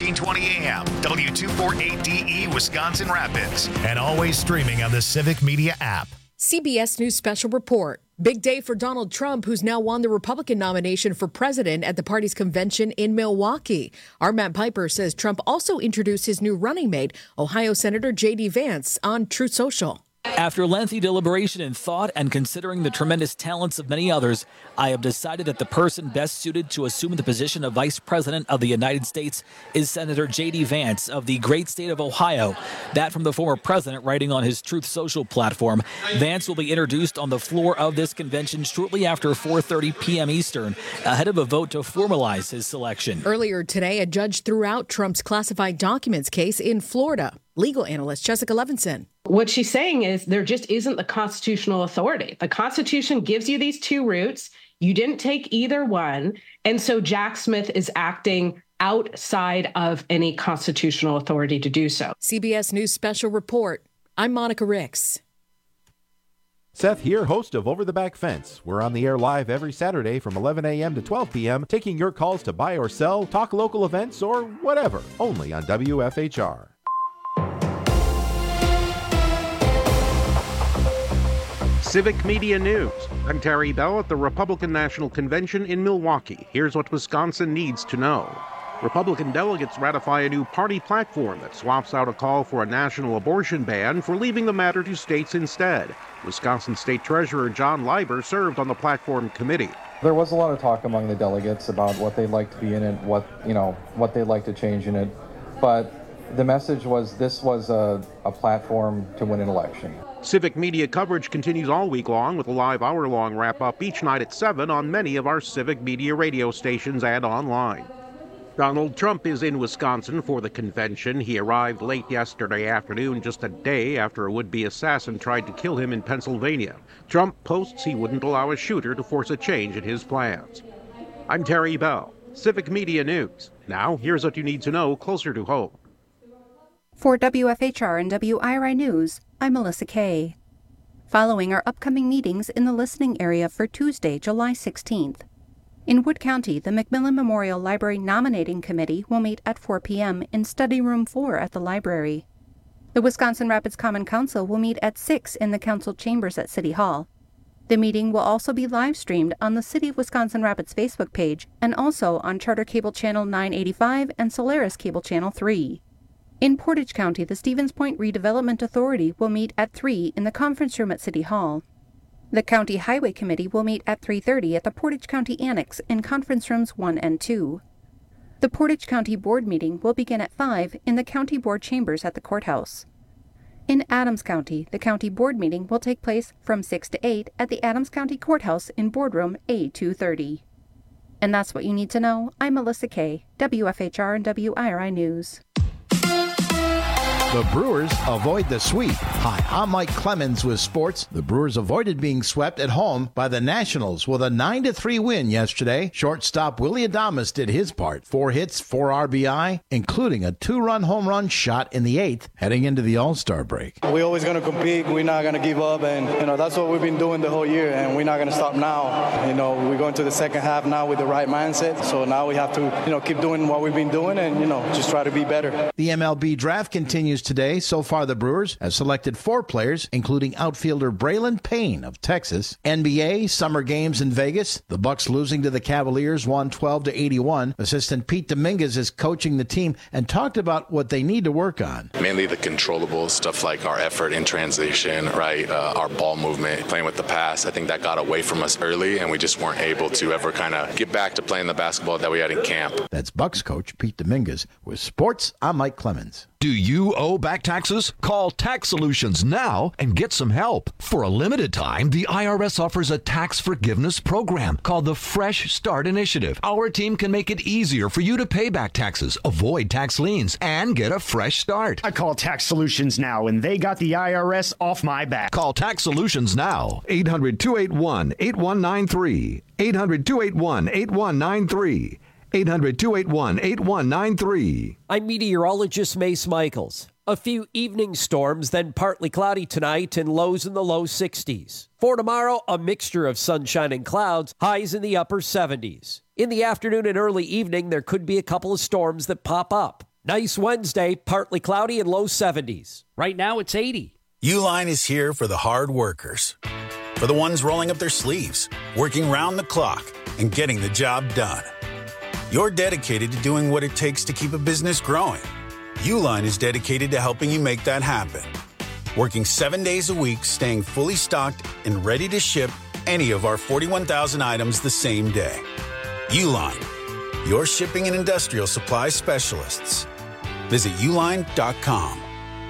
1420 AM, W248DE, Wisconsin Rapids, and always streaming on the Civic Media app. CBS News Special Report. Big day for Donald Trump, who's now won the Republican nomination for president at the party's convention in Milwaukee. Our Matt Piper says Trump also introduced his new running mate, Ohio Senator J.D. Vance, on Truth Social. After lengthy deliberation and thought and considering the tremendous talents of many others, I have decided that the person best suited to assume the position of Vice President of the United States is Senator J.D. Vance of the great state of Ohio. That from the former president writing on his Truth Social platform. Vance will be introduced on the floor of this convention shortly after 4:30 p.m. Eastern, ahead of a vote to formalize his selection. Earlier today, a judge threw out Trump's classified documents case in Florida. Legal analyst Jessica Levinson. What she's saying is there just isn't the constitutional authority. The Constitution gives you these two routes. You didn't take either one. And so Jack Smith is acting outside of any constitutional authority to do so. CBS News Special Report. I'm Monica Ricks. Seth here, host of Over the Back Fence. We're on the air live every Saturday from 11 a.m. to 12 p.m., taking your calls to buy or sell, talk local events, or whatever, only on WFHR. Civic Media News. I'm Terry Bell at the Republican National Convention in Milwaukee. Here's what Wisconsin needs to know. Republican delegates ratify a new party platform that swaps out a call for a national abortion ban for leaving the matter to states instead. Wisconsin State Treasurer John Leiber served on the platform committee. There was a lot of talk among the delegates about what they'd like to be in it, what they'd like to change in it. But the message was this was a platform to win an election. Civic Media coverage continues all week long with a live hour-long wrap-up each night at 7 on many of our Civic Media radio stations and online. Donald Trump is in Wisconsin for the convention. He arrived late yesterday afternoon, just a day after a would-be assassin tried to kill him in Pennsylvania. Trump posts he wouldn't allow a shooter to force a change in his plans. I'm Terry Bell, Civic Media News. Now, here's what you need to know closer to home. For WFHR and WIRI News, I'm Melissa Kay. Following our upcoming meetings in the listening area for Tuesday, July 16th. In Wood County, the Macmillan Memorial Library Nominating Committee will meet at 4 p.m. in Study Room 4 at the library. The Wisconsin Rapids Common Council will meet at 6 in the council chambers at City Hall. The meeting will also be live-streamed on the City of Wisconsin Rapids Facebook page and also on Charter Cable Channel 985 and Solaris Cable Channel 3. In Portage County, the Stevens Point Redevelopment Authority will meet at 3 in the conference room at City Hall. The County Highway Committee will meet at 3:30 at the Portage County Annex in conference rooms 1 and 2. The Portage County Board meeting will begin at 5 in the County Board chambers at the courthouse. In Adams County, the County Board meeting will take place from 6 to 8 at the Adams County Courthouse in Boardroom A230. And that's what you need to know. I'm Melissa Kay, WFHR and WIRI News. The Brewers avoid the sweep. Hi, I'm Mike Clemens with sports. The Brewers avoided being swept at home by the Nationals with a 9-3 win yesterday. Shortstop Willy Adames did his part. 4 hits, 4 RBI, including a 2-run home run shot in the 8th, heading into the All-Star break. We're always going to compete. We're not going to give up, and that's what we've been doing the whole year, and we're not going to stop now. We're going to the second half now with the right mindset, so now we have to keep doing what we've been doing and just try to be better. The MLB draft continues today. So far, the Brewers have selected 4 players, including outfielder Braylon Payne of Texas. NBA summer games in Vegas. The Bucks losing to the Cavaliers 112-81. Assistant Pete Dominguez is coaching the team and talked about what they need to work on. Mainly the controllable stuff like our effort in transition, right? Our ball movement, playing with the pass. I think that got away from us early, and we just weren't able to ever kind of get back to playing the basketball that we had in camp. That's Bucks coach Pete Dominguez. With sports, I'm Mike Clemens. Do you owe back taxes? Call Tax Solutions now and get some help. For a limited time, the IRS offers a tax forgiveness program called the Fresh Start Initiative. Our team can make it easier for you to pay back taxes, avoid tax liens, and get a fresh start. I call Tax Solutions now, and they got the IRS off my back. Call Tax Solutions now. 800-281-8193. 800-281-8193. 800-281-8193. I'm meteorologist Mace Michaels. A few evening storms, then partly cloudy tonight and lows in the low 60s. For tomorrow, a mixture of sunshine and clouds, highs in the upper 70s. In the afternoon and early evening, there could be a couple of storms that pop up. Nice Wednesday, partly cloudy and low 70s. Right now it's 80. Uline is here for the hard workers. For the ones rolling up their sleeves, working round the clock, and getting the job done. You're dedicated to doing what it takes to keep a business growing. Uline is dedicated to helping you make that happen. Working 7 days a week, staying fully stocked and ready to ship any of our 41,000 items the same day. Uline, your shipping and industrial supply specialists. Visit uline.com.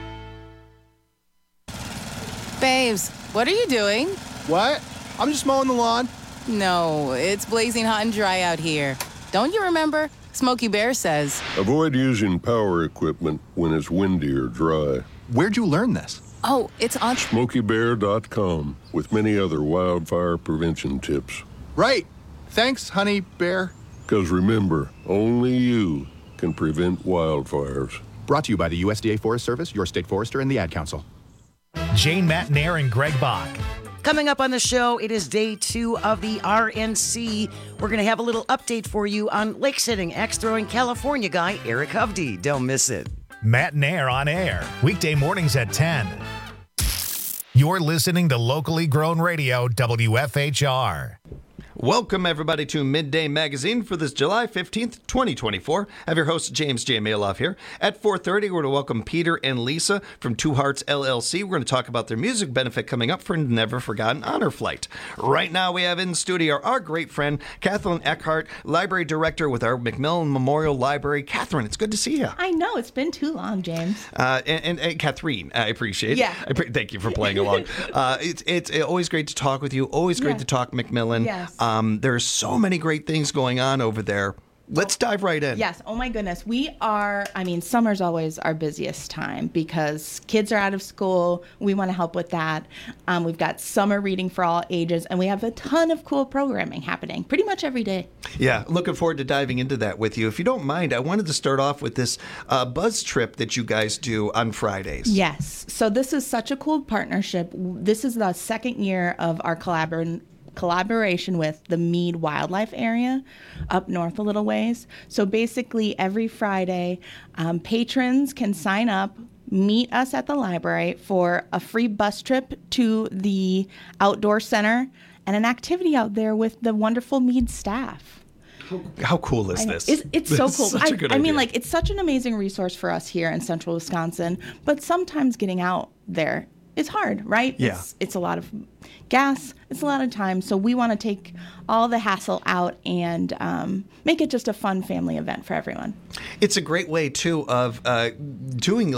Babes, what are you doing? What? I'm just mowing the lawn. No, it's blazing hot and dry out here. Don't you remember? Smokey Bear says. Avoid using power equipment when it's windy or dry. Where'd you learn this? Oh, it's on SmokeyBear.com with many other wildfire prevention tips. Right. Thanks, Honey Bear. Because remember, only you can prevent wildfires. Brought to you by the USDA Forest Service, your state forester, and the Ad Council. Jane Matnair and Greg Bach. Coming up on the show, it is day 2 of the RNC. We're going to have a little update for you on lake sitting, axe throwing California guy Eric Hovde. Don't miss it. Matnair on air, weekday mornings at 10. You're listening to locally grown radio, WFHR. Welcome, everybody, to Midday Magazine for this July 15th, 2024. I have your host, James J. Maloff, here. At 4:30, we're going to welcome Peter and Lisa from Two Hearts LLC. We're going to talk about their music benefit coming up for Never Forgotten Honor Flight. Right now, we have in studio our great friend, Kathleen Eckhart, Library Director with our McMillan Memorial Library. Catherine, it's good to see you. I know, it's been too long, James. And Catherine, I appreciate it. Yeah. Thank you for playing along. It's always great to talk with you, always great to talk McMillan. Yes. There's so many great things going on over there. Let's dive right in. Yes. Oh, my goodness. Summer's always our busiest time because kids are out of school. We want to help with that. We've got summer reading for all ages, and we have a ton of cool programming happening pretty much every day. Yeah. Looking forward to diving into that with you. If you don't mind, I wanted to start off with this buzz trip that you guys do on Fridays. Yes. So this is such a cool partnership. This is the second year of our collaboration with the Mead Wildlife Area up north a little ways. So basically every Friday, patrons can sign up, meet us at the library for a free bus trip to the outdoor center and an activity out there with the wonderful Mead staff. How cool is this? It's so cool. Such a good idea. It's such an amazing resource for us here in central Wisconsin, but sometimes getting out there is hard, right? Yeah. It's a lot of gas. It's a lot of time. So we want to take all the hassle out and make it just a fun family event for everyone. It's a great way, too, of doing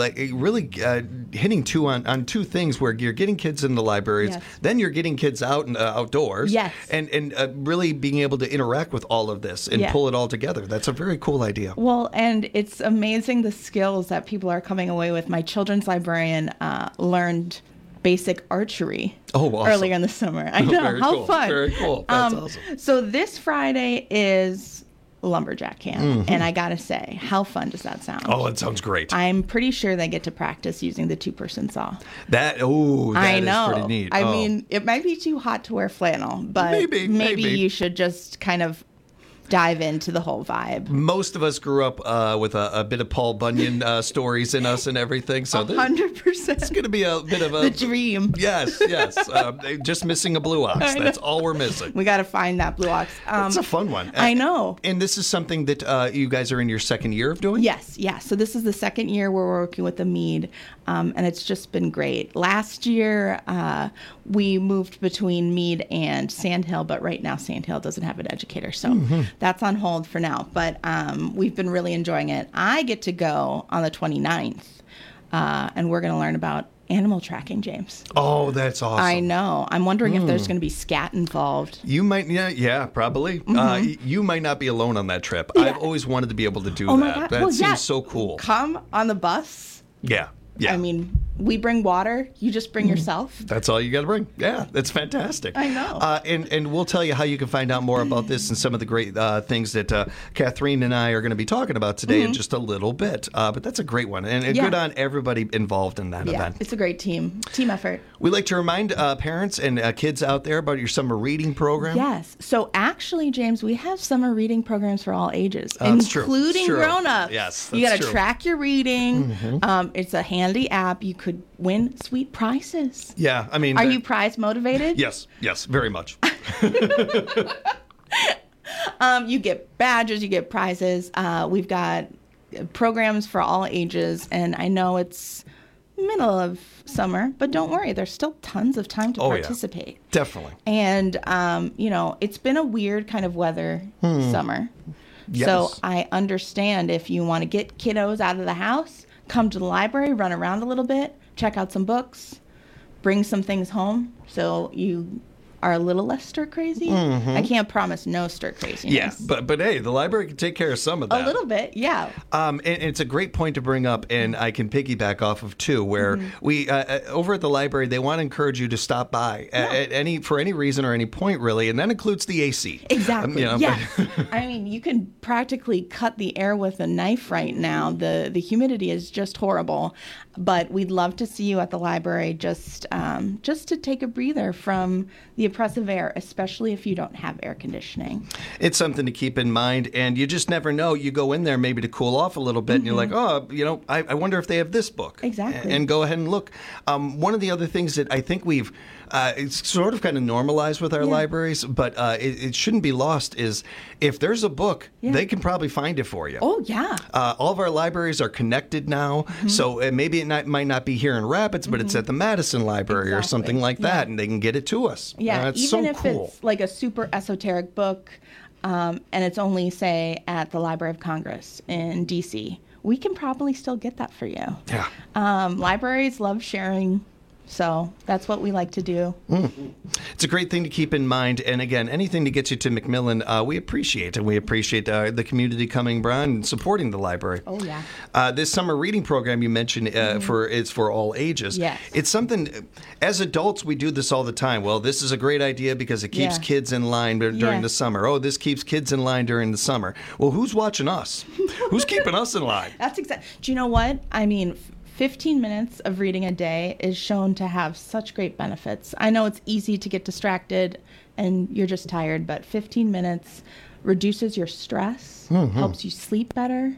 hitting on two things where you're getting kids in the libraries, Yes. then you're getting kids out and outdoors, Yes. and really being able to interact with all of this and Yeah. pull it all together. That's a very cool idea. Well, and it's amazing the skills that people are coming away with. My children's librarian learned basic archery earlier in the summer. I know, Very how cool. fun. Very cool. That's awesome. So this Friday is lumberjack camp, and I gotta say, how fun does that sound? Oh, it sounds great. I'm pretty sure they get to practice using the 2-person saw. That I know. is pretty neat. I mean, it might be too hot to wear flannel, but maybe you should just kind of dive into the whole vibe. Most of us grew up with a bit of Paul Bunyan stories in us and everything. So 100%. It's going to be a bit of The dream. Yes. Just missing a blue ox. That's all we're missing. We got to find that blue ox. It's a fun one. I know. And this is something that you guys are in your second year of doing? Yes. So this is the second year we're working with the Mead, and it's just been great. Last year, we moved between Mead and Sandhill, but right now Sandhill doesn't have an educator, so that's on hold for now. But we've been really enjoying it. I get to go on the 29th, and we're going to learn about animal tracking, James. Oh, that's awesome. I know. I'm wondering if there's going to be scat involved. You might, yeah, probably. You might not be alone on that trip. Yeah. I've always wanted to be able to do Oh that. my God. That Well, seems yeah. so cool. Come on the bus. Yeah. I mean, we bring water. You just bring yourself. That's all you got to bring. Yeah, that's fantastic. I know. And we'll tell you how you can find out more about this and some of the great things that Catherine and I are going to be talking about today in just a little bit. But that's a great one. And good on everybody involved in that event. It's a great team effort. We like to remind parents and kids out there about your summer reading program. Yes. So actually, James, we have summer reading programs for all ages, including grown-ups. Yes, you got to track your reading. It's a handy app. You could win sweet prizes. Yeah, I mean... Are you prize motivated? Yes, very much. You get badges, you get prizes. We've got programs for all ages, and I know it's middle of summer, but don't worry, there's still tons of time to participate. Yeah. Definitely. And, it's been a weird kind of weather summer. Yes. So I understand if you want to get kiddos out of the house, come to the library, run around a little bit, check out some books, bring some things home so you are a little less stir crazy. I can't promise no stir craziness. Yeah, but hey, the library can take care of some of that. A little bit, yeah. And it's a great point to bring up, and I can piggyback off of too, where we over at the library they want to encourage you to stop by for any reason or any point really, and that includes the AC. Exactly. Yes. I mean, you can practically cut the air with a knife right now. The humidity is just horrible, but we'd love to see you at the library just to take a breather from the oppressive air, especially if you don't have air conditioning. It's something to keep in mind, and you just never know. You go in there maybe to cool off a little bit, and you're like, I wonder if they have this book. Exactly. And go ahead and look. One of the other things that I think we've it's sort of kind of normalized with our libraries, but it shouldn't be lost is if there's a book, they can probably find it for you. Oh, yeah. All of our libraries are connected now, so maybe it might not be here in Rapids, but it's at the Madison Library or something like that, and they can get it to us. Yeah, it's even so if cool. it's like a super esoteric book and it's only, say, at the Library of Congress in D.C., we can probably still get that for you. Yeah. Libraries love sharing. So that's what we like to do. It's a great thing to keep in mind. And again, anything to get you to McMillan, we appreciate. And we appreciate the community coming around and supporting the library. Oh, yeah. This summer reading program you mentioned it's for all ages. Yes. It's something, as adults, we do this all the time. Well, this is a great idea because it keeps kids in line during the summer. Oh, this keeps kids in line during the summer. Well, who's watching us? Who's keeping us in line? That's exactly. Do you know what? I mean, 15 minutes of reading a day is shown to have such great benefits. I know it's easy to get distracted and you're just tired, but 15 minutes reduces your stress, helps you sleep better.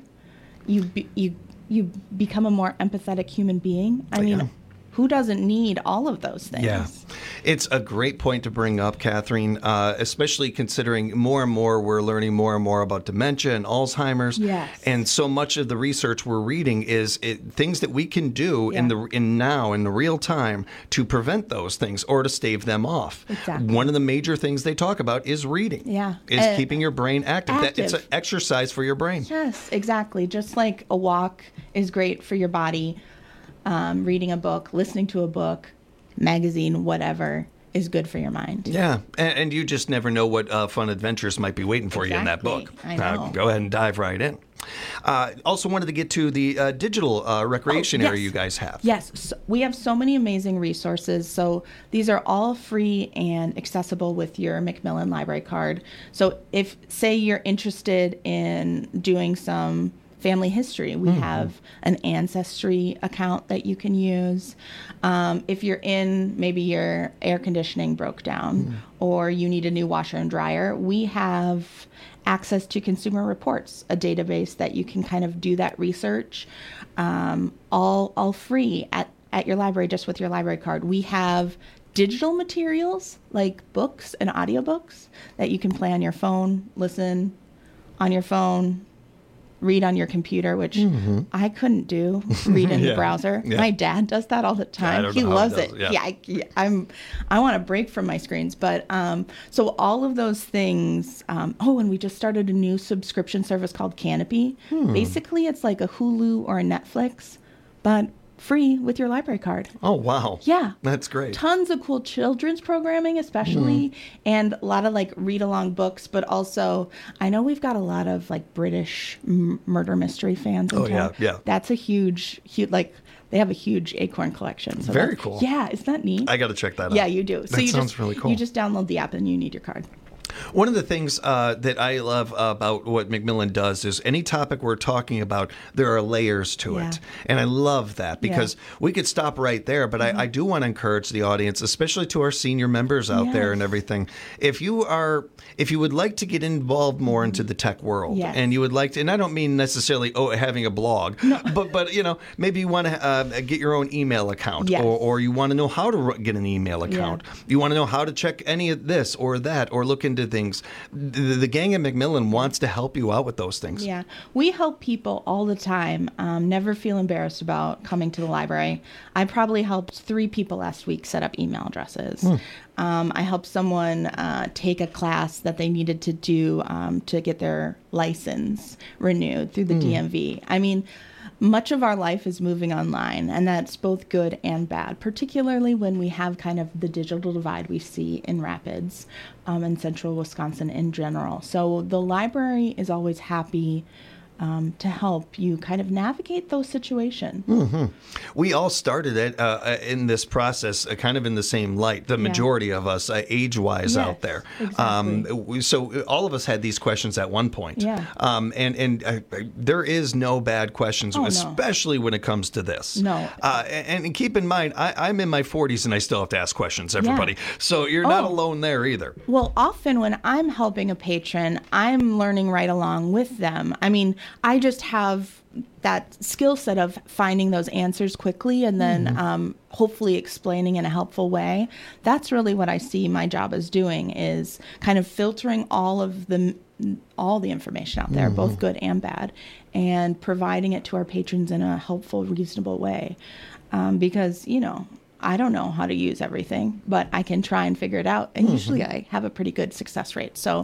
You become a more empathetic human being. I mean, who doesn't need all of those things? Yeah. It's a great point to bring up, Catherine, especially considering more and more we're learning more and more about dementia and Alzheimer's. Yes. And so much of the research we're reading is things that we can do in the real time to prevent those things or to stave them off. Exactly. One of the major things they talk about is reading. Yeah. Is keeping your brain active. It's an exercise for your brain. Yes, exactly. Just like a walk is great for your body. Reading a book, listening to a book, magazine, whatever, is good for your mind. Yeah, and you just never know what fun adventures might be waiting for you in that book. I know. Go ahead and dive right in. Also wanted to get to the digital recreation area you guys have. Yes, so we have so many amazing resources. So these are all free and accessible with your McMillan Library card. So if, say, you're interested in doing some family history, we have an Ancestry account that you can use. If you're maybe your air conditioning broke down or you need a new washer and dryer, we have access to Consumer Reports, a database that you can kind of do that research, all free at your library, just with your library card. We have digital materials like books and audiobooks that you can play on your phone, listen on your phone, read on your computer, which I couldn't do, read in the browser. My dad does that all the time. He loves it. I want a break from my screens. But so all of those things. And we just started a new subscription service called Canopy. Basically, it's like a Hulu or a Netflix, but free with your library card. Oh, wow. Yeah. That's great. Tons of cool children's programming, especially, and a lot of like read-along books, but also I know we've got a lot of like British murder mystery fans in town. Yeah. That's a huge, like, they have a huge Acorn collection. So Very cool. Yeah, isn't that neat? I got to check that out. Yeah, you do. So that sounds really cool. You just download the app and you need your card. One of the things that I love about what Macmillan does is any topic we're talking about, there are layers to it. And I love that because we could stop right there. But I do want to encourage the audience, especially to our senior members out there and everything. If you would like to get involved more into the tech world and you would like to, and I don't mean necessarily having a blog, but you know, maybe you want to get your own email account or you want to know how to get an email account. You want to know how to check any of this or that or look into things. The gang at Macmillan wants to help you out with those things. Yeah, we help people all the time. Never feel embarrassed about coming to the library. I probably helped 3 people last week set up email addresses. I helped someone take a class that they needed to do to get their license renewed through the DMV. I mean, much of our life is moving online, and that's both good and bad, particularly when we have kind of the digital divide we see in Rapids and central Wisconsin in general. So the library is always happy to help you kind of navigate those situations. We all started it in this process kind of in the same light, the majority of us age-wise out there. Exactly. So all of us had these questions at one point. And there is no bad questions, especially when it comes to this. And keep in mind, I'm in my 40s and I still have to ask questions, everybody. So you're not alone there either. Well, often when I'm helping a patron, I'm learning right along with them. I mean, I just have that skill set of finding those answers quickly and then hopefully explaining in a helpful way. That's really what I see my job as doing, is kind of filtering all the information out there, both good and bad, and providing it to our patrons in a helpful, reasonable way. Because, you know, I don't know how to use everything, but I can try and figure it out. And usually I have a pretty good success rate. So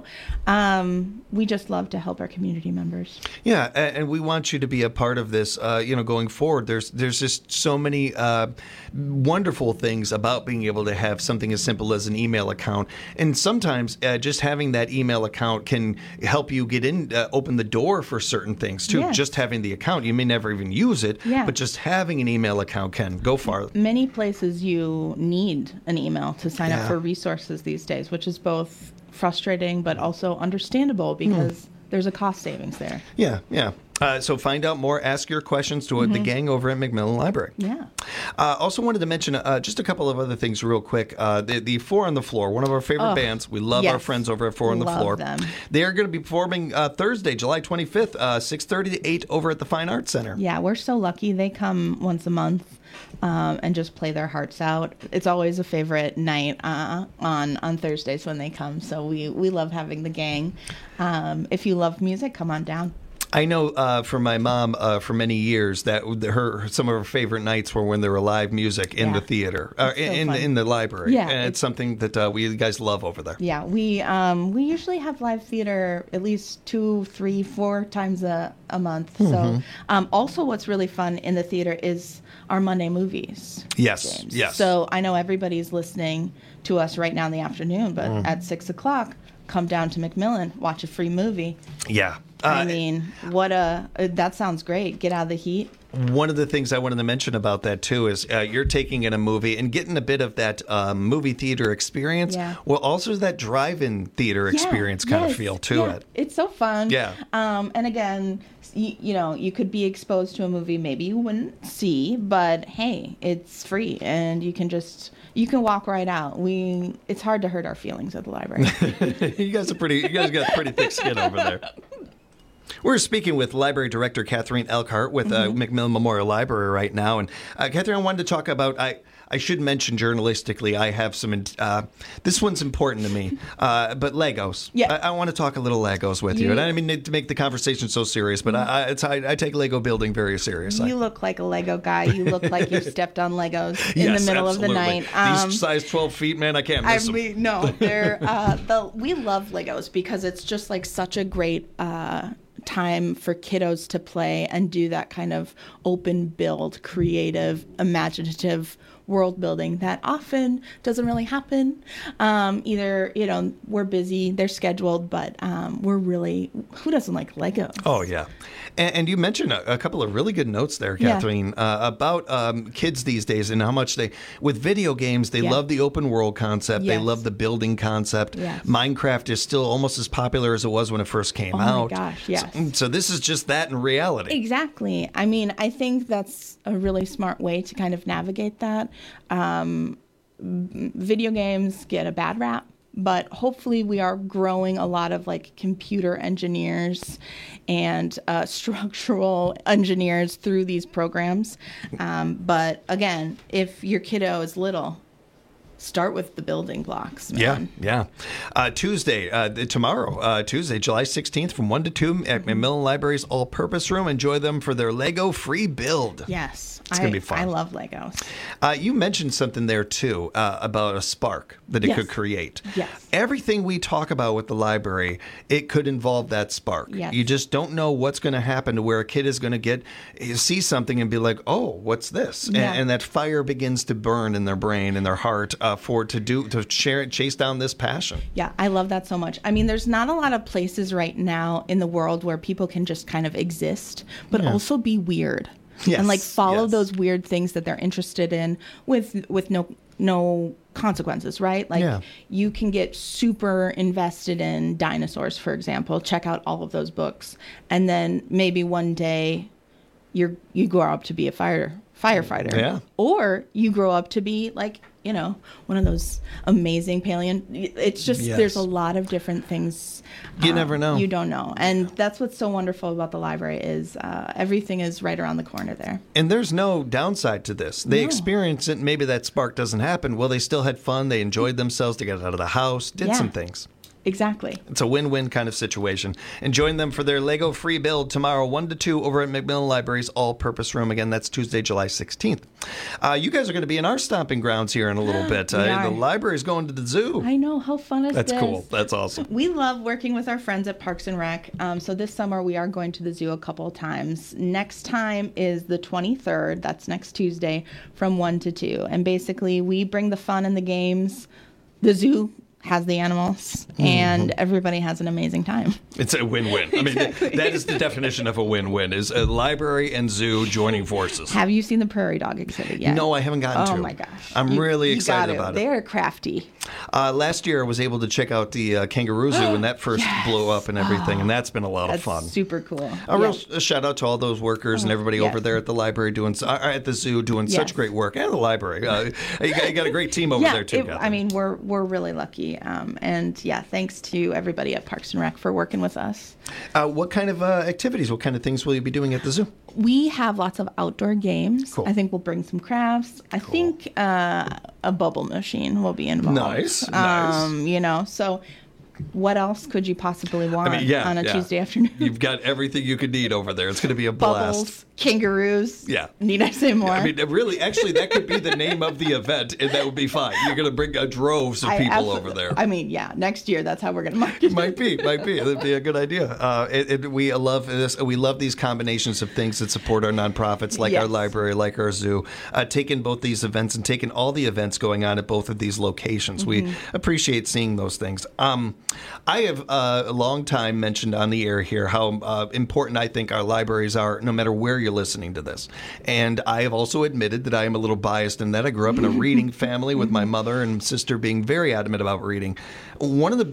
we just love to help our community members. Yeah, and we want you to be a part of this, going forward. There's just so many wonderful things about being able to have something as simple as an email account. And sometimes just having that email account can help you get in, open the door for certain things, too. Just having the account, you may never even use it, but just having an email account can go far. Many places you need an email to sign up for resources these days, which is both frustrating but also understandable because there's a cost savings there. So find out more, ask your questions to the gang over at Macmillan Library. Also wanted to mention just a couple of other things real quick. The Four on the Floor, one of our favorite bands. We love our friends over at Four on the Floor. Them. They are going to be performing Thursday, July 25th, 6:30 to 8 over at the Fine Arts Center. Yeah, we're so lucky. They come once a month and just play their hearts out. It's always a favorite night on Thursdays when they come. So we love having the gang. If you love music, come on down. I know from my mom for many years that some of her favorite nights were when there were live music in the theater, in the library. And it's something that we guys love over there. Yeah, we usually have live theater at least 2, 3, 4 times a month. So also what's really fun in the theater is our Monday movies. Yes. So I know everybody's listening to us right now in the afternoon, but at 6 o'clock, come down to Macmillan, watch a free movie. Yeah. I mean, that sounds great. Get out of the heat. One of the things I wanted to mention about that, too, is you're taking in a movie and getting a bit of that movie theater experience. Well, also that drive-in theater experience kind of feel to it. It's so fun. Yeah. And again, you could be exposed to a movie maybe you wouldn't see, but hey, it's free and you can walk right out. It's hard to hurt our feelings at the library. You guys got pretty thick skin over there. We're speaking with Library Director Catherine Elkhart with Macmillan Memorial Library right now. And Catherine, I wanted to talk about, I should mention journalistically, I have some, this one's important to me, but Legos. Yeah. I want to talk a little Legos with you. And I didn't mean to make the conversation so serious, but I take Lego building very seriously. You look like a Lego guy. You look like you stepped on Legos in the middle of the night. These size 12 feet, man, I can't miss them. No, we love Legos because it's just like such a great time for kiddos to play and do that kind of open build, creative, imaginative world building that often doesn't really happen. Either, we're busy, they're scheduled, but we're really, who doesn't like Lego? Oh, yeah. And you mentioned a couple of really good notes there, Kathleen, about kids these days and how much with video games, they love the open world concept. They love the building concept. Yes. Minecraft is still almost as popular as it was when it first came out. Oh my gosh, yes. So this is just that in reality. Exactly. I mean, I think that's a really smart way to kind of navigate that. Video games get a bad rap, but hopefully we are growing a lot of like computer engineers and structural engineers through these programs. But again, if your kiddo is little, start with the building blocks, man. Yeah. Tomorrow, Tuesday, July 16th from 1 to 2 at Macmillan Library's All-Purpose Room. Enjoy them for their Lego free build. Yes. It's going to be fun. I love Legos. You mentioned something there, too, about a spark that it could create. Yes. Everything we talk about with the library, it could involve that spark. Yes. You just don't know what's going to happen to where a kid is going to see something and be like, oh, what's this? Yeah. And that fire begins to burn in their brain and their heart to chase down this passion. Yeah, I love that so much. I mean, there's not a lot of places right now in the world where people can just kind of exist, but also be weird. Yes, and like follow those weird things that they're interested in with no consequences, right? Like you can get super invested in dinosaurs, for example, check out all of those books, and then maybe one day you grow up to be a firefighter. Yeah. Or you grow up to be like, one of those amazing it's just, there's a lot of different things. You never know. You don't know. And that's what's so wonderful about the library is everything is right around the corner there. And there's no downside to this. They experience it. Maybe that spark doesn't happen. Well, they still had fun. They enjoyed themselves. They got out of the house, did some things. Exactly. It's a win-win kind of situation. And join them for their Lego free build tomorrow, 1 to 2, over at Macmillan Library's All-Purpose Room. Again, that's Tuesday, July 16th. You guys are going to be in our stomping grounds here in a little bit. The library's going to the zoo. I know. How fun is this? That's cool. That's awesome. We love working with our friends at Parks and Rec. So this summer we are going to the zoo a couple of times. Next time is the 23rd. That's next Tuesday from 1 to 2. And basically we bring the fun and the games. The zoo has the animals, and everybody has an amazing time. It's a win-win. I mean, that is the definition of a win-win, is a library and zoo joining forces. Have you seen the prairie dog exhibit yet? No, I haven't gotten to. Oh, my gosh. I'm really excited about it. They're crafty. Last year, I was able to check out the kangaroo zoo when that first blew up and everything, and that's been a lot of fun. Super cool. A real shout out to all those workers and everybody over there at the library at the zoo doing such great work, and the library. You got a great team over there too. I mean, we're really lucky, and thanks to everybody at Parks and Rec for working with us. What kind of activities? What kind of things will you be doing at the zoo? We have lots of outdoor games. Cool. I think we'll bring some crafts. I think a bubble machine will be involved. Nice. So what else could you possibly want on a Tuesday afternoon? You've got everything you could need over there. It's going to be a blast. Bubbles, kangaroos. Yeah. Need I say more? I mean, really, actually, that could be the name of the event, and that would be fine. You're going to bring droves of people over there. I mean, next year, that's how we're going to market it. Might be. That'd be a good idea. We love this. We love these combinations of things that support our nonprofits, like our library, like our zoo. Taking both these events and taking all the events going on at both of these locations. We appreciate seeing those things. I have a long time mentioned on the air here how important I think our libraries are, no matter where you're listening to this. And I have also admitted that I am a little biased in that I grew up in a reading family with my mother and sister being very adamant about reading. One of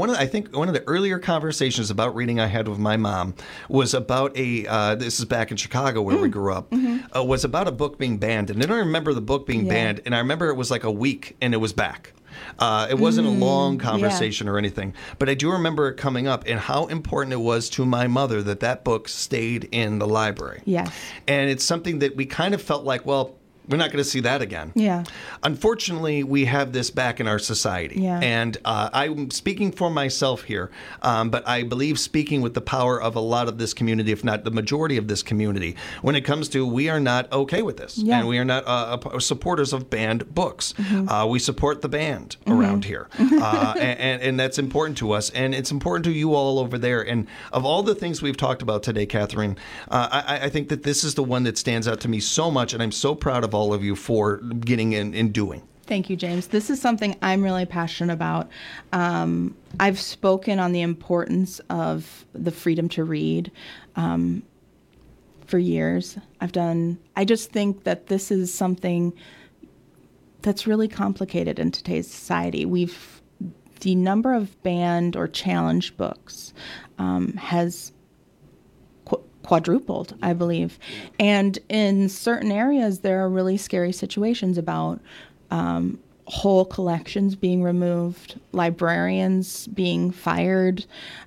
the earlier conversations about reading I had with my mom was about this is back in Chicago where we grew up, was about a book being banned. And I don't remember the book being banned, and I remember it was like a week and it was back. It wasn't a long conversation or anything, but I do remember it coming up and how important it was to my mother that book stayed in the library. Yes. And it's something that we kind of felt like, well, We're not going to see that again. Yeah. Unfortunately, we have this back in our society. Yeah. And I'm speaking for myself here, but I believe speaking with the power of a lot of this community, if not the majority of this community, when it comes to we are not okay with this. Yeah. And we are not supporters of banned books. We support the band around here. And that's important to us. And it's important to you all over there. And of all the things we've talked about today, Catherine, I think that this is the one that stands out to me so much. And I'm so proud of all of you for getting in and doing. Thank you, James. This is something I'm really passionate about. I've spoken on the importance of the freedom to read for years. I just think that this is something that's really complicated in today's society. The number of banned or challenged books has quadrupled, I believe. And in certain areas, there are really scary situations about whole collections being removed, librarians being fired,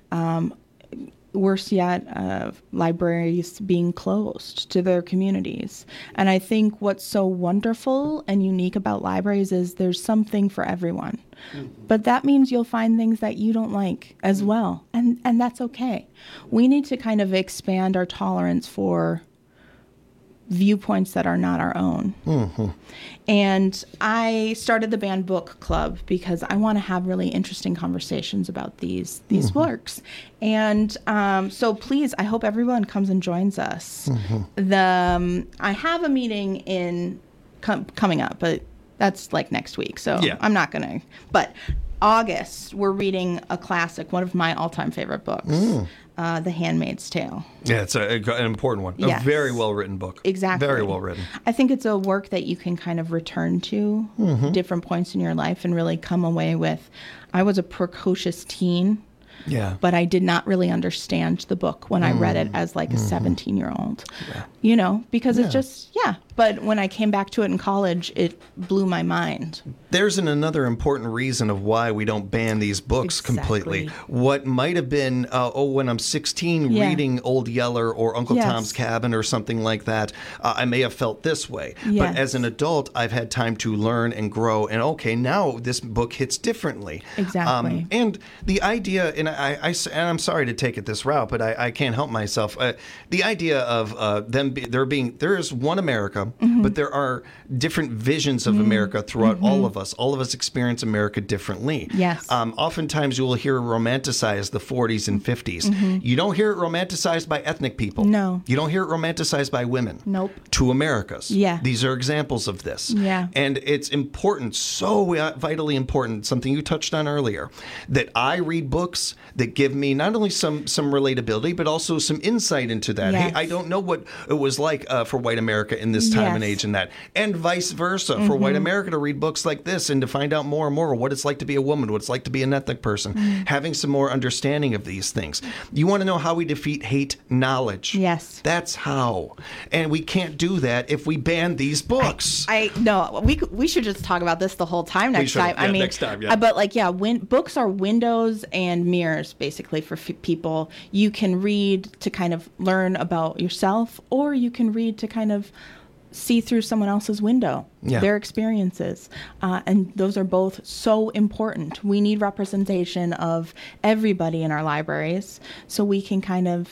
worse yet, libraries being closed to their communities. And I think what's so wonderful and unique about libraries is there's something for everyone. But that means you'll find things that you don't like as well. And that's okay. We need to kind of expand our tolerance for viewpoints that are not our own. And I started the Banned Book Club because I want to have really interesting conversations about these works. And so please, I hope everyone comes and joins us. I have a meeting coming up, but that's like next week. So I'm not going to. But August, we're reading a classic, one of my all-time favorite books, The Handmaid's Tale. Yeah, it's an important one. Yes. A very well-written book. Exactly. Very well-written. I think it's a work that you can kind of return to different points in your life and really come away with. I was a precocious teen. Yeah. But I did not really understand the book when I read it as like a 17-year-old. Yeah. Because it's just, But when I came back to it in college, it blew my mind. There's another important reason of why we don't ban these books completely. What might have been, when I'm 16 reading Old Yeller or Uncle Tom's Cabin or something like that, I may have felt this way. But as an adult, I've had time to learn and grow. And okay, now this book hits differently. Exactly. And the idea, and I'm sorry to take it this route, but I can't help myself. The idea of there is one America, but there are different visions of America throughout all of us. All of us experience America differently. Yes. Oftentimes you will hear romanticized the 40s and 50s. You don't hear it romanticized by ethnic people. No. You don't hear it romanticized by women. Nope. Two Americas. Yeah. These are examples of this. Yeah. And it's important, so vitally important, something you touched on earlier, that I read books that give me not only some relatability, but also some insight into that. Yes. Hey, I don't know what it was like for white America in this time and age and that. And vice versa, for white America to read books like this and to find out more and more what it's like to be a woman, what it's like to be an ethnic person, having some more understanding of these things. You want to know how we defeat hate? Knowledge. Yes. That's how. And we can't do that if we ban these books. No, we should just talk about this the whole time next time. Yeah, next time, But books are windows and mirrors basically for people. You can read to kind of learn about yourself, or you can read to kind of see through someone else's window, their experiences. And those are both so important. We need representation of everybody in our libraries so we can kind of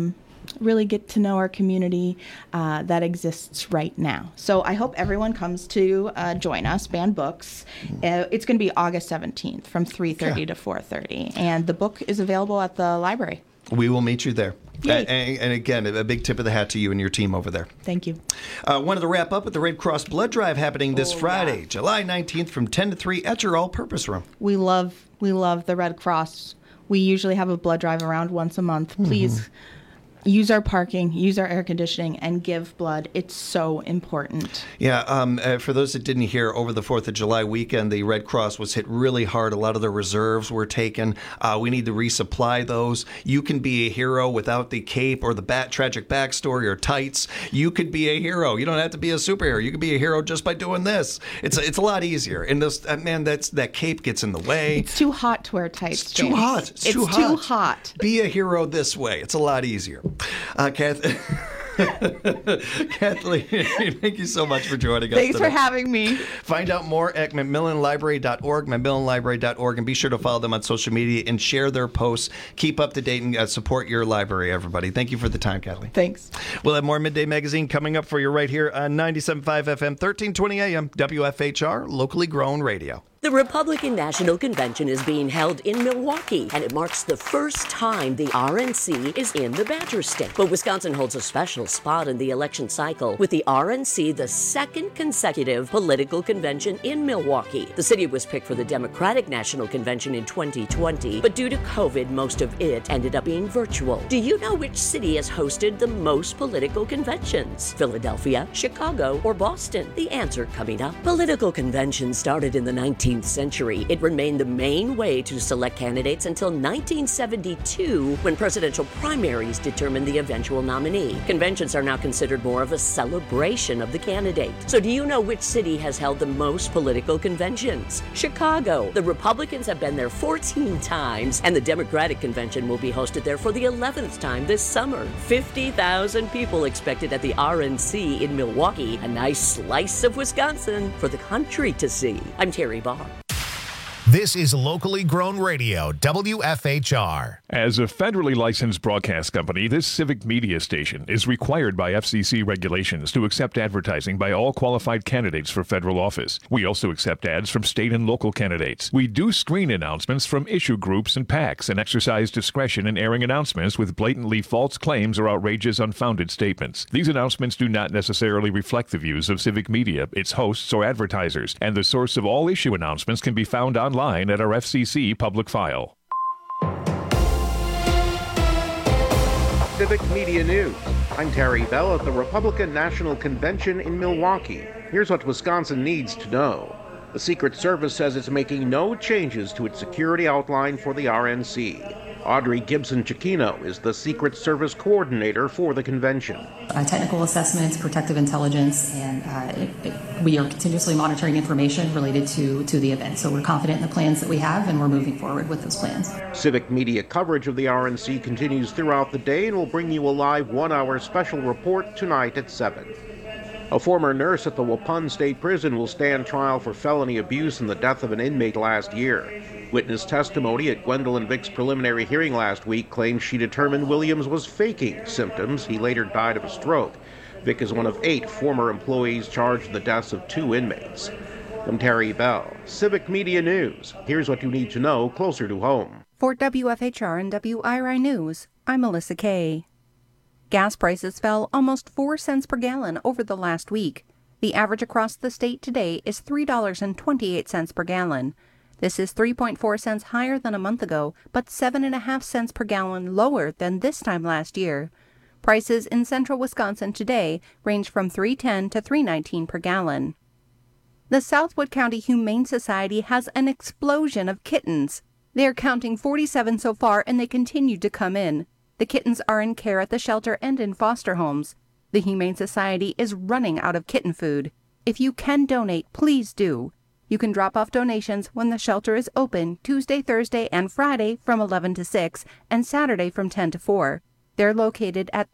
really get to know our community that exists right now. So I hope everyone comes to join us, Banned Books. It's going to be August 17th from 3:30 to 4:30. And the book is available at the library. We will meet you there. And again, a big tip of the hat to you and your team over there. Thank you. Wanted to wrap up with the Red Cross Blood Drive happening this Friday, July 19th from 10 to 3 at your all-purpose room. We love the Red Cross. We usually have a blood drive around once a month. Please use our parking, use our air conditioning, and give blood. It's so important. Yeah, for those that didn't hear, over the 4th of July weekend, the Red Cross was hit really hard. A lot of the reserves were taken. We need to resupply those. You can be a hero without the cape or the tragic backstory or tights. You could be a hero. You don't have to be a superhero. You could be a hero just by doing this. It's a lot easier. And that cape gets in the way. It's too hot to wear tights, It's too hot. It's too hot. Be a hero this way. It's a lot easier. Kath, Kathleen, thank you so much for joining us. Thanks for having me. Find out more at MacMillanLibrary.org, MacMillanLibrary.org, and be sure to follow them on social media and share their posts. Keep up to date and support your library, everybody. Thank you for the time, Kathleen. Thanks. We'll have more Midday Magazine coming up for you right here on 97.5 FM, 1320 AM, WFHR, locally grown radio. The Republican National Convention is being held in Milwaukee, and it marks the first time the RNC is in the Badger State. But Wisconsin holds a special spot in the election cycle, with the RNC the second consecutive political convention in Milwaukee. The city was picked for the Democratic National Convention in 2020, but due to COVID, most of it ended up being virtual. Do you know which city has hosted the most political conventions? Philadelphia, Chicago, or Boston? The answer coming up. Political conventions started in the 19th century. It remained the main way to select candidates until 1972, when presidential primaries determined the eventual nominee. Conventions are now considered more of a celebration of the candidate. So do you know which city has held the most political conventions? Chicago. The Republicans have been there 14 times, and the Democratic convention will be hosted there for the 11th time this summer. 50,000 people expected at the RNC in Milwaukee, a nice slice of Wisconsin for the country to see. I'm Terry Barr. This is locally grown radio, WFHR. As a federally licensed broadcast company, this civic media station is required by FCC regulations to accept advertising by all qualified candidates for federal office. We also accept ads from state and local candidates. We do screen announcements from issue groups and PACs and exercise discretion in airing announcements with blatantly false claims or outrageous, unfounded statements. These announcements do not necessarily reflect the views of civic media, its hosts, or advertisers, and the source of all issue announcements can be found online at our FCC public file. Civic Media News. I'm Terry Bell at the Republican National Convention in Milwaukee. Here's what Wisconsin needs to know. The Secret Service says it's making no changes to its security outline for the RNC. Audrey Gibson-Chiquino is the Secret Service coordinator for the convention. Technical assessments, protective intelligence, and we are continuously monitoring information related to the event. So we're confident in the plans that we have, and we're moving forward with those plans. Civic media coverage of the RNC continues throughout the day, and we'll bring you a live one-hour special report tonight at 7. A former nurse at the Waupun State Prison will stand trial for felony abuse in the death of an inmate last year. Witness testimony at Gwendolyn Vick's preliminary hearing last week claims she determined Williams was faking symptoms. He later died of a stroke. Vick is one of 8 former employees charged in the deaths of 2 inmates. I'm Terry Bell, Civic Media News. Here's what you need to know closer to home. For WFHR and WIRI News, I'm Melissa Kay. Gas prices fell almost 4 cents per gallon over the last week. The average across the state today is $3.28 per gallon. This is 3.4 cents higher than a month ago, but 7.5 cents per gallon lower than this time last year. Prices in central Wisconsin today range from $3.10 to $3.19 per gallon. The Southwood County Humane Society has an explosion of kittens. They are counting 47 so far, and they continue to come in. The kittens are in care at the shelter and in foster homes. The Humane Society is running out of kitten food. If you can donate, please do. You can drop off donations when the shelter is open Tuesday, Thursday, and Friday from 11 to 6 and Saturday from 10 to 4. They're located at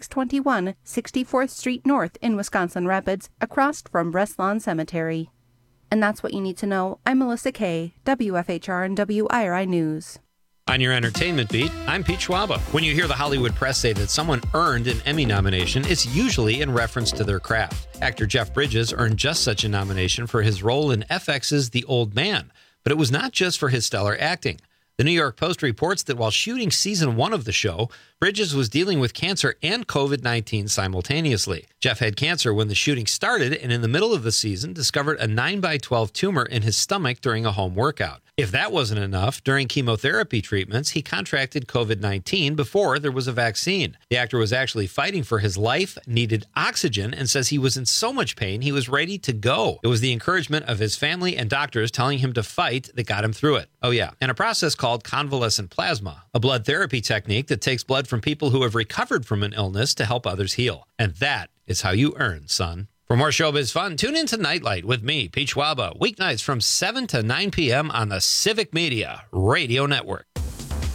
3621 64th Street North in Wisconsin Rapids, across from Breslaughn Cemetery. And that's what you need to know. I'm Melissa Kay, WFHR and WIRI News. On your entertainment beat, I'm Pete Schwaba. When you hear the Hollywood press say that someone earned an Emmy nomination, it's usually in reference to their craft. Actor Jeff Bridges earned just such a nomination for his role in FX's The Old Man, but it was not just for his stellar acting. The New York Post reports that while shooting season 1 of the show, Bridges was dealing with cancer and COVID-19 simultaneously. Jeff had cancer when the shooting started, and in the middle of the season discovered a 9x12 tumor in his stomach during a home workout. If that wasn't enough, during chemotherapy treatments, he contracted COVID-19 before there was a vaccine. The actor was actually fighting for his life, needed oxygen, and says he was in so much pain he was ready to go. It was the encouragement of his family and doctors telling him to fight that got him through it. Oh yeah, and a process called convalescent plasma, a blood therapy technique that takes blood from people who have recovered from an illness to help others heal. And that is how you earn, son. For more showbiz fun, tune into Nightlight with me, Pete Schwaba, weeknights from 7 to 9 p.m. on the Civic Media Radio Network.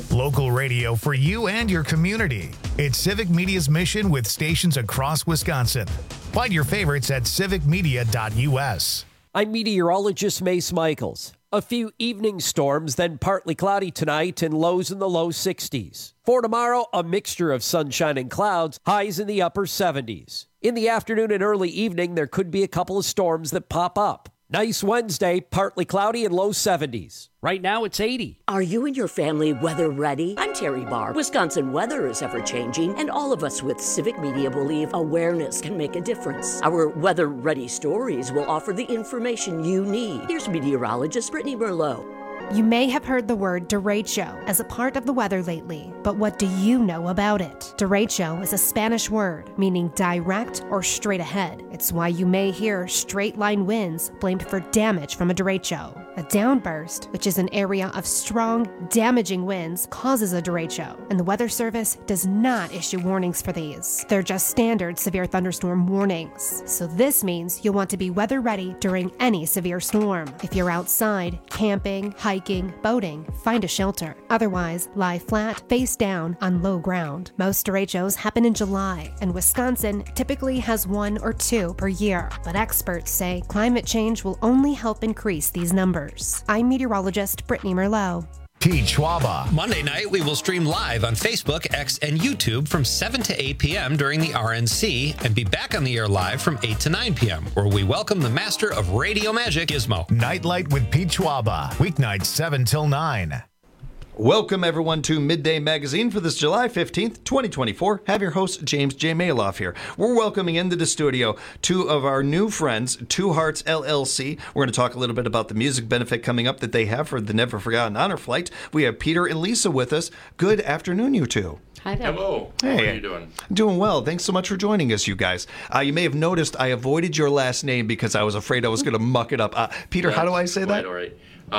Local radio for you and your community. It's Civic Media's mission with stations across Wisconsin. Find your favorites at civicmedia.us. I'm meteorologist Mace Michaels. A few evening storms, then partly cloudy tonight and lows in the low 60s. For tomorrow, a mixture of sunshine and clouds, highs in the upper 70s. In the afternoon and early evening, there could be a couple of storms that pop up. Nice Wednesday, partly cloudy and low 70s. Right now, it's 80. Are you and your family weather ready? I'm Terry Barr. Wisconsin weather is ever changing, and all of us with Civic Media believe awareness can make a difference. Our weather ready stories will offer the information you need. Here's meteorologist Brittany Merlot. You may have heard the word derecho as a part of the weather lately, but what do you know about it? Derecho is a Spanish word meaning direct or straight ahead. It's why you may hear straight line winds blamed for damage from a derecho. A downburst, which is an area of strong, damaging winds, causes a derecho, and the Weather Service does not issue warnings for these. They're just standard severe thunderstorm warnings. So this means you'll want to be weather ready during any severe storm. If you're outside, camping, hiking, boating, find a shelter. Otherwise, lie flat, face down on low ground. Most derechos happen in July, and Wisconsin typically has 1 or 2 per year. But experts say climate change will only help increase these numbers. I'm meteorologist Brittany Merlot. Pete Schwaba. Monday night, we will stream live on Facebook, X, and YouTube from 7 to 8 p.m. during the RNC and be back on the air live from 8 to 9 p.m., where we welcome the master of radio magic, Gizmo. Nightlight with Pete Schwaba. Weeknights 7 till 9. Welcome, everyone, to Midday Magazine for this July 15th, 2024. Have your host, James J. Maloff here. We're welcoming into the studio 2 of our new friends, Two Hearts LLC. We're going to talk a little bit about the music benefit coming up that they have for the Never Forgotten Honor Flight. We have Peter and Lisa with us. Good afternoon, you two. Hi there. Hello. Hey. How are you doing? Doing well. Thanks so much for joining us, you guys. You may have noticed I avoided your last name because I was afraid I was going to muck it up. Peter, how do I say that? All right.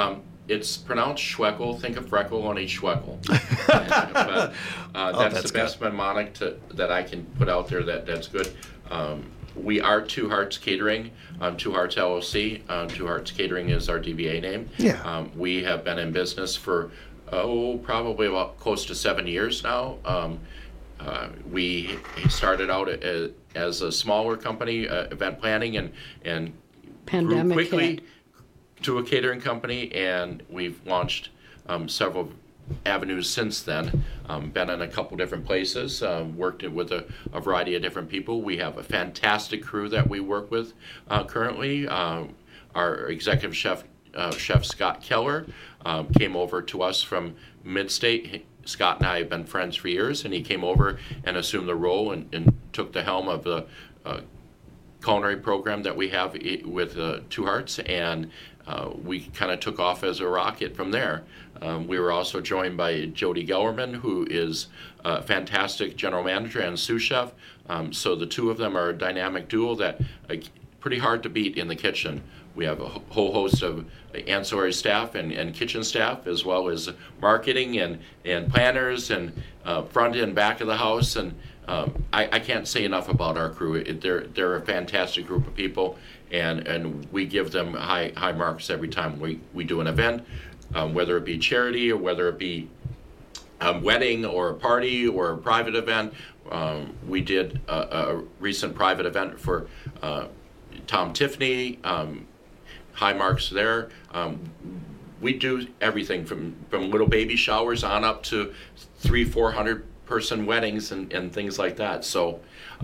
It's pronounced Schweckel. Think of freckle on each Schweckel. That's the best mnemonic that I can put out there. That's good. We are Two Hearts Catering, Two Hearts LLC. Two Hearts Catering is our DBA name. Yeah. We have been in business for probably about close to 7 years now. We started out as a smaller company, event planning, and pandemic grew quickly hit. To a catering company, and we've launched several avenues since then. Been in a couple different places, worked with a variety of different people. We have a fantastic crew that we work with currently. Our executive chef, Chef Scott Keller, came over to us from Midstate. Scott and I have been friends for years, and he came over and assumed the role and took the helm of the culinary program that we have with Two Hearts, and we kind of took off as a rocket from there. We were also joined by Jody Gellerman, who is a fantastic general manager and sous chef. So the two of them are a dynamic duo that pretty hard to beat in the kitchen. We have a whole host of ancillary staff and kitchen staff, as well as marketing and planners and front and back of the house. And I can't say enough about our crew. They're a fantastic group of people, and we give them high marks every time we do an event, whether it be charity or whether it be a wedding or a party or a private event. We did a recent private event for Tom Tiffany. High marks there. We do everything from little baby showers on up to 300-400 person weddings and things like that. So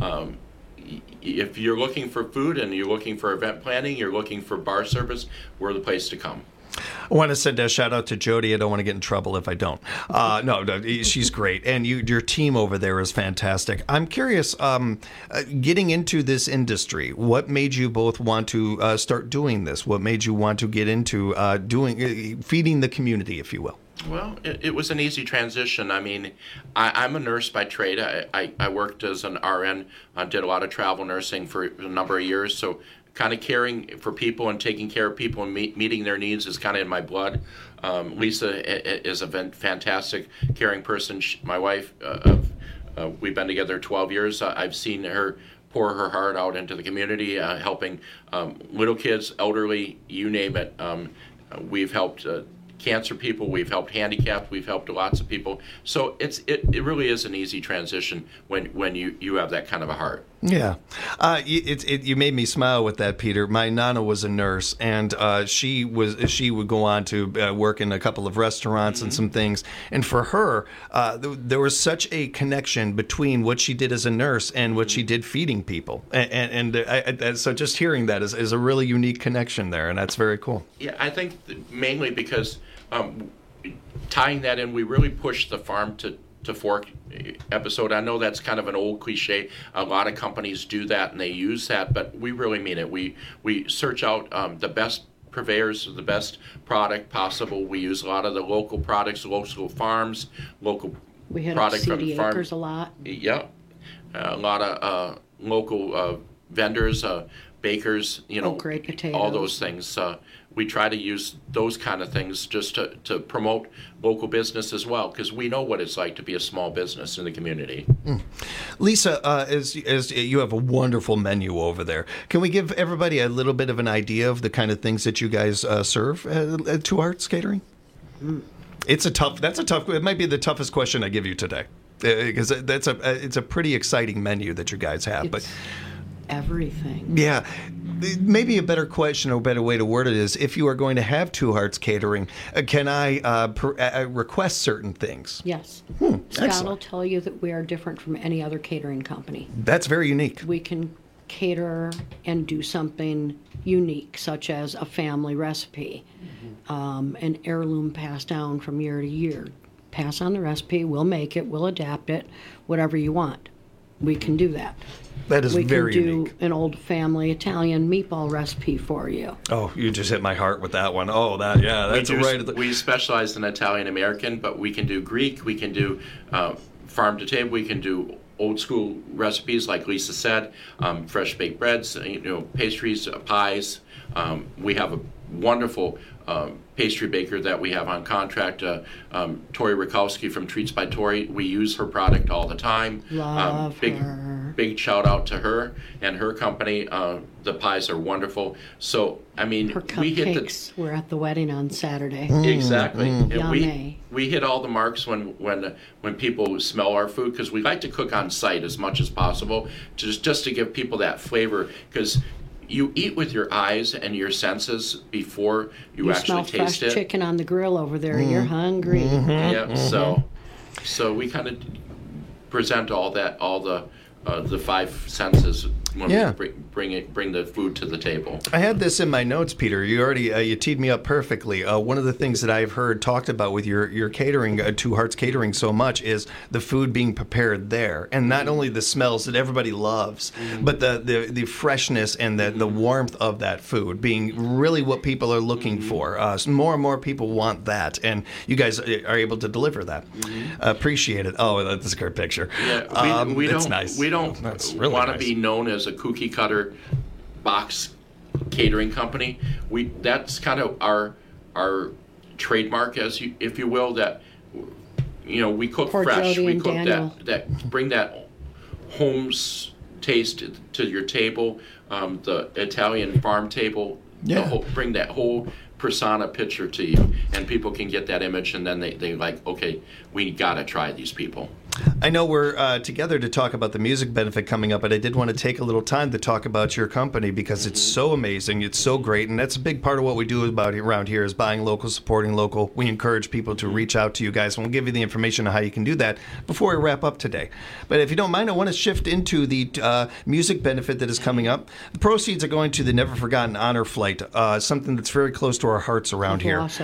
if you're looking for food and you're looking for event planning, you're looking for bar service, we're the place to come. I want to send a shout out to Jody. I don't want to get in trouble if I don't. No, she's great. And your team over there is fantastic. I'm curious, getting into this industry, what made you both want to start doing this? What made you want to get into feeding the community, if you will? Well, it was an easy transition. I mean, I'm a nurse by trade. I worked as an RN, did a lot of travel nursing for a number of years. So kind of caring for people and taking care of people and meeting their needs is kind of in my blood. Lisa is a fantastic, caring person. My wife, we've been together 12 years. I've seen her pour her heart out into the community, helping little kids, elderly, you name it. We've helped cancer people, we've helped handicapped, we've helped lots of people. So it really is an easy transition when you have that kind of a heart. Yeah. You made me smile with that, Peter. My Nana was a nurse, and she would go on to work in a couple of restaurants and some things. And for her, there was such a connection between what she did as a nurse and what she did feeding people. And so just hearing that is a really unique connection there, and that's very cool. Yeah, I think mainly because tying that in, we really pushed the farm to fork episode. I know that's kind of an old cliche. A lot of companies do that and they use that, but we really mean it. We search out the best purveyors of the best product possible. We use a lot of the local products, local farms, local we hit product from CD farm. Acres a lot. Yeah, a lot of local vendors, bakers, great potatoes. All those things. We try to use those kind of things just to promote local business as well, because we know what it's like to be a small business in the community. Lisa, as you have a wonderful menu over there, can we give everybody a little bit of an idea of the kind of things that you guys serve at Two Hearts Catering? That's a tough. It might be the toughest question I give you today, because it's a pretty exciting menu that you guys have. But everything. Yeah. Maybe a better question or a better way to word it is, if you are going to have Two Hearts Catering, can I request certain things? Yes. Scott Excellent. Will tell you that we are different from any other catering company. That's very unique. We can cater and do something unique, such as a family recipe, an heirloom passed down from year to year. Pass on the recipe, we'll make it, we'll adapt it, whatever you want. We can do that. That is very unique. We can do an old family Italian meatball recipe for you. Oh, you just hit my heart with that one. Oh, that's right. We specialize in Italian American, but we can do Greek, we can do farm to table, we can do old school recipes like Lisa said, fresh baked breads, pastries, pies. We have a wonderful pastry baker that we have on contract, Tori Rakowski from Treats by Tori. We use her product all the time. Love her. Big shout out to her and her company. The pies are wonderful. So, I mean, her cupcakes were at the wedding on Saturday. Exactly. And Yummy. we hit all the marks when people smell our food, because we like to cook on site as much as possible, just to give people that flavor, because you eat with your eyes and your senses before you actually taste it. You smell fresh chicken on the grill over there. You're hungry. Yeah. So we kind of present all the five senses when we bring the food to the table. I had this in my notes, Peter. You already you teed me up perfectly. One of the things that I've heard talked about with your catering, Two Hearts Catering, so much is the food being prepared there, and not only the smells that everybody loves, but the freshness and the warmth of that food being really what people are looking for. More and more people want that, and you guys are able to deliver that. Appreciate it. Oh, that's a great picture. Yeah, we it's don't nice. We don't really want to nice. be known as a cookie cutter box catering company. That's kind of our trademark, if you will. That we cook Poor fresh. Jody We and cook Daniel. that bring that home's taste to your table. The Italian farm table. Bring that whole persona picture to you, and people can get that image, and then they like, okay, we gotta try these people. I know we're together to talk about the music benefit coming up, but I did want to take a little time to talk about your company, because it's so amazing, it's so great, and that's a big part of what we do around here is buying local, supporting local. We encourage people to reach out to you guys, and we'll give you the information on how you can do that before we wrap up today. But if you don't mind, I want to shift into the music benefit that is coming up. The proceeds are going to the Never Forgotten Honor Flight, something that's very close to our hearts around here. Out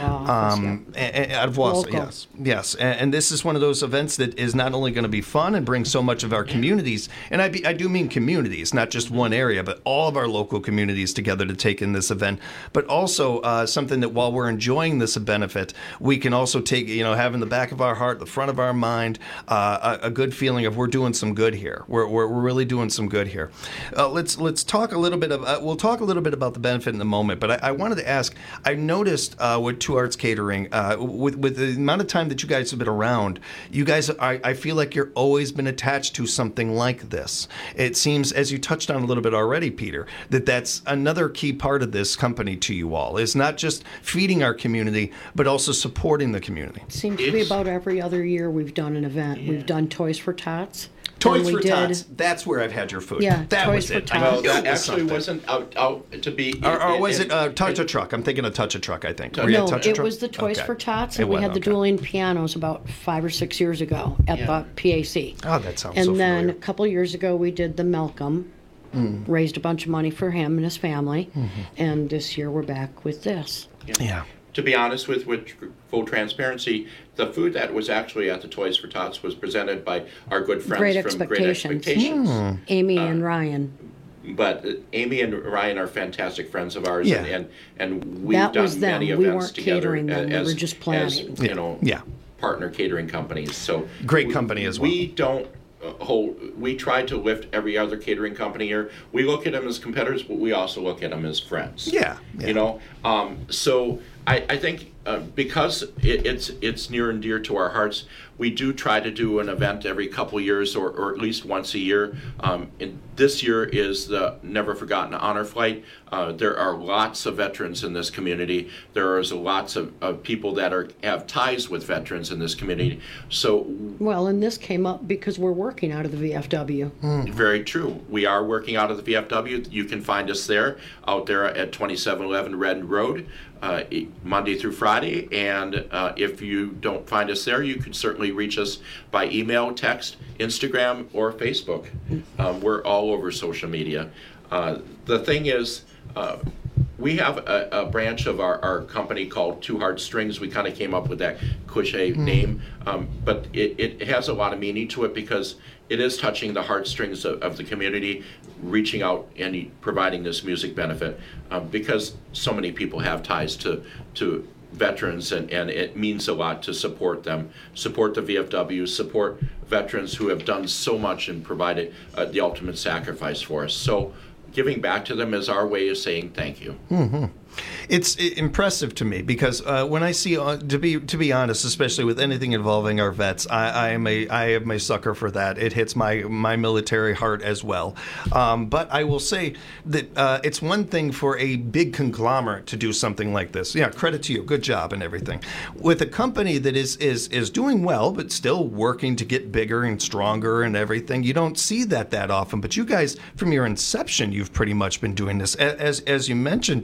of Wausau, yes. And this is one of those events that is not only going to be fun and bring so much of our communities, and I do mean communities, not just one area, but all of our local communities together to take in this event, but also something that while we're enjoying this benefit, we can also take, have in the back of our heart, the front of our mind, a good feeling of we're doing some good here. We're really doing some good here. Let's talk a little bit of, we'll talk a little bit about the benefit in a moment, but I wanted to ask, I noticed with Two Hearts Catering, with the amount of time that you guys have been around, you guys, I feel feel like you're always been attached to something like this. It seems, as you touched on a little bit already, Peter, that's another key part of this company to you all, is not just feeding our community, but also supporting the community. It seems to be about every other year we've done an event. We've done Toys for Tots. Toys for Tots. That's where I've had your food. Yeah, that Toys was for it. Tots. Well, that actually wasn't out to be. Or was it Touch a Truck? I'm thinking of Touch a Truck, I think. No, it was the Toys for Tots, and we had the dueling pianos about 5 or 6 years ago at the PAC. Oh, that sounds and so then familiar. a couple of years ago, we did the Malcolm, raised a bunch of money for him and his family, and this year we're back with this. Yeah. To be honest with full transparency, the food that was actually at the Toys for Tots was presented by our good friends from Great Expectations. Amy and Ryan. But Amy and Ryan are fantastic friends of ours, Yeah. and we've That done was them. many We events weren't together catering them. We as, were just planning. as partner catering companies. So great company as well. We don't we try to lift every other catering company here. We look at them as competitors, but we also look at them as friends. Yeah. You know, so I think because it's near and dear to our hearts, we do try to do an event every couple of years or at least once a year. And this year is the Never Forgotten Honor Flight. There are lots of veterans in this community. There is lots of people that have ties with veterans in this community. So, well, and this came up because we're working out of the VFW. Very true. We are working out of the VFW. You can find us out there at 2711 Redden Road, Monday through Friday. And if you don't find us there, you can certainly reach us by email, text, Instagram, or Facebook. We're all over social media. The thing is, we have a branch of our company called Two Heart Strings. We kind of came up with that cliche name, but it has a lot of meaning to it because it is touching the heartstrings of the community, reaching out and providing this music benefit because so many people have ties to veterans, and it means a lot to support them, support the VFW, support veterans who have done so much and provided the ultimate sacrifice for us. So giving back to them is our way of saying thank you. It's impressive to me because when I see, to be honest, especially with anything involving our vets, I am a sucker for that. It hits my military heart as well. But I will say that it's one thing for a big conglomerate to do something like this. Yeah, credit to you, good job and everything. With a company that is doing well but still working to get bigger and stronger and everything, you don't see that often. But you guys, from your inception, you've pretty much been doing this. As you mentioned,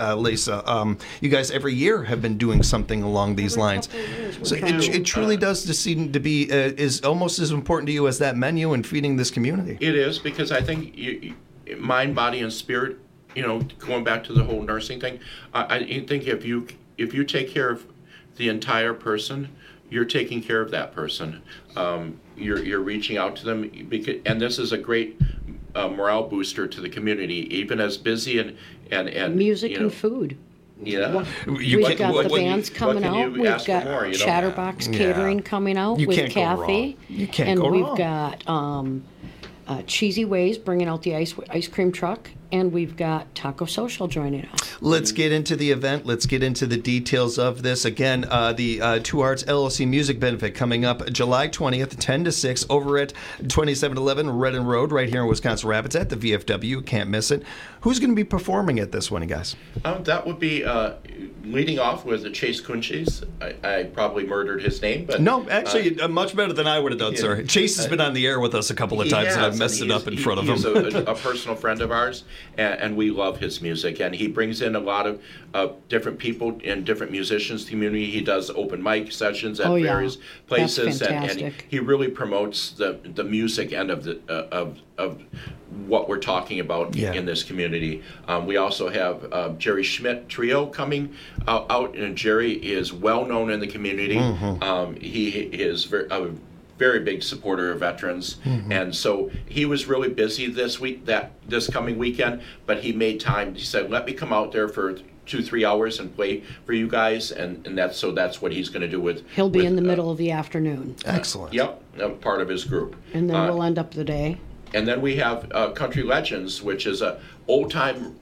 Lisa, you guys every year have been doing something along these lines. So it truly does seem to be is almost as important to you as that menu and feeding this community. It is, because I think mind, body, and spirit, going back to the whole nursing thing, I think if you take care of the entire person, you're taking care of that person. You're reaching out to them, and this is a great morale booster to the community, even as busy and music and food. Yeah, we've got the bands coming out. We've got Chatterbox Catering coming out with Kathy. You can't and go we've wrong. got Cheesy Ways bringing out the ice cream truck, and we've got Taco Social joining us. Let's get into the event. Let's get into the details of this. Again, the Two Hearts LLC Music Benefit coming up July 20th, 10 to 6, over at 2711 Redden Road, right here in Wisconsin Rapids at the VFW. Can't miss it. Who's going to be performing at this one, you guys? That would be leading off with Chase Kunchis. I probably murdered his name, but no, actually, much better than I would have done, sir. Chase has been on the air with us a couple of times, and I've messed it up in front of him. He's a personal friend of ours, and we love his music. And he brings in a lot of different people and different musicians community. He does open mic sessions at various places, and he really promotes the music end of of what we're talking about in this community. We also have Jerry Schmidt Trio coming out, and Jerry is well known in the community. He is a very big supporter of veterans, and so he was really busy this coming weekend, but he made time. He said, let me come out there for 2-3 hours and play for you guys, and that's what he's going to do he'll be in the middle of the afternoon. Excellent. Yep, part of his group. And then we'll end up the day. And then we have Country Legends, which is a old-time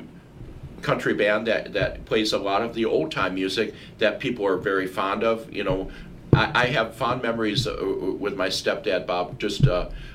country band that plays a lot of the old-time music that people are very fond of. I have fond memories with my stepdad, Bob, just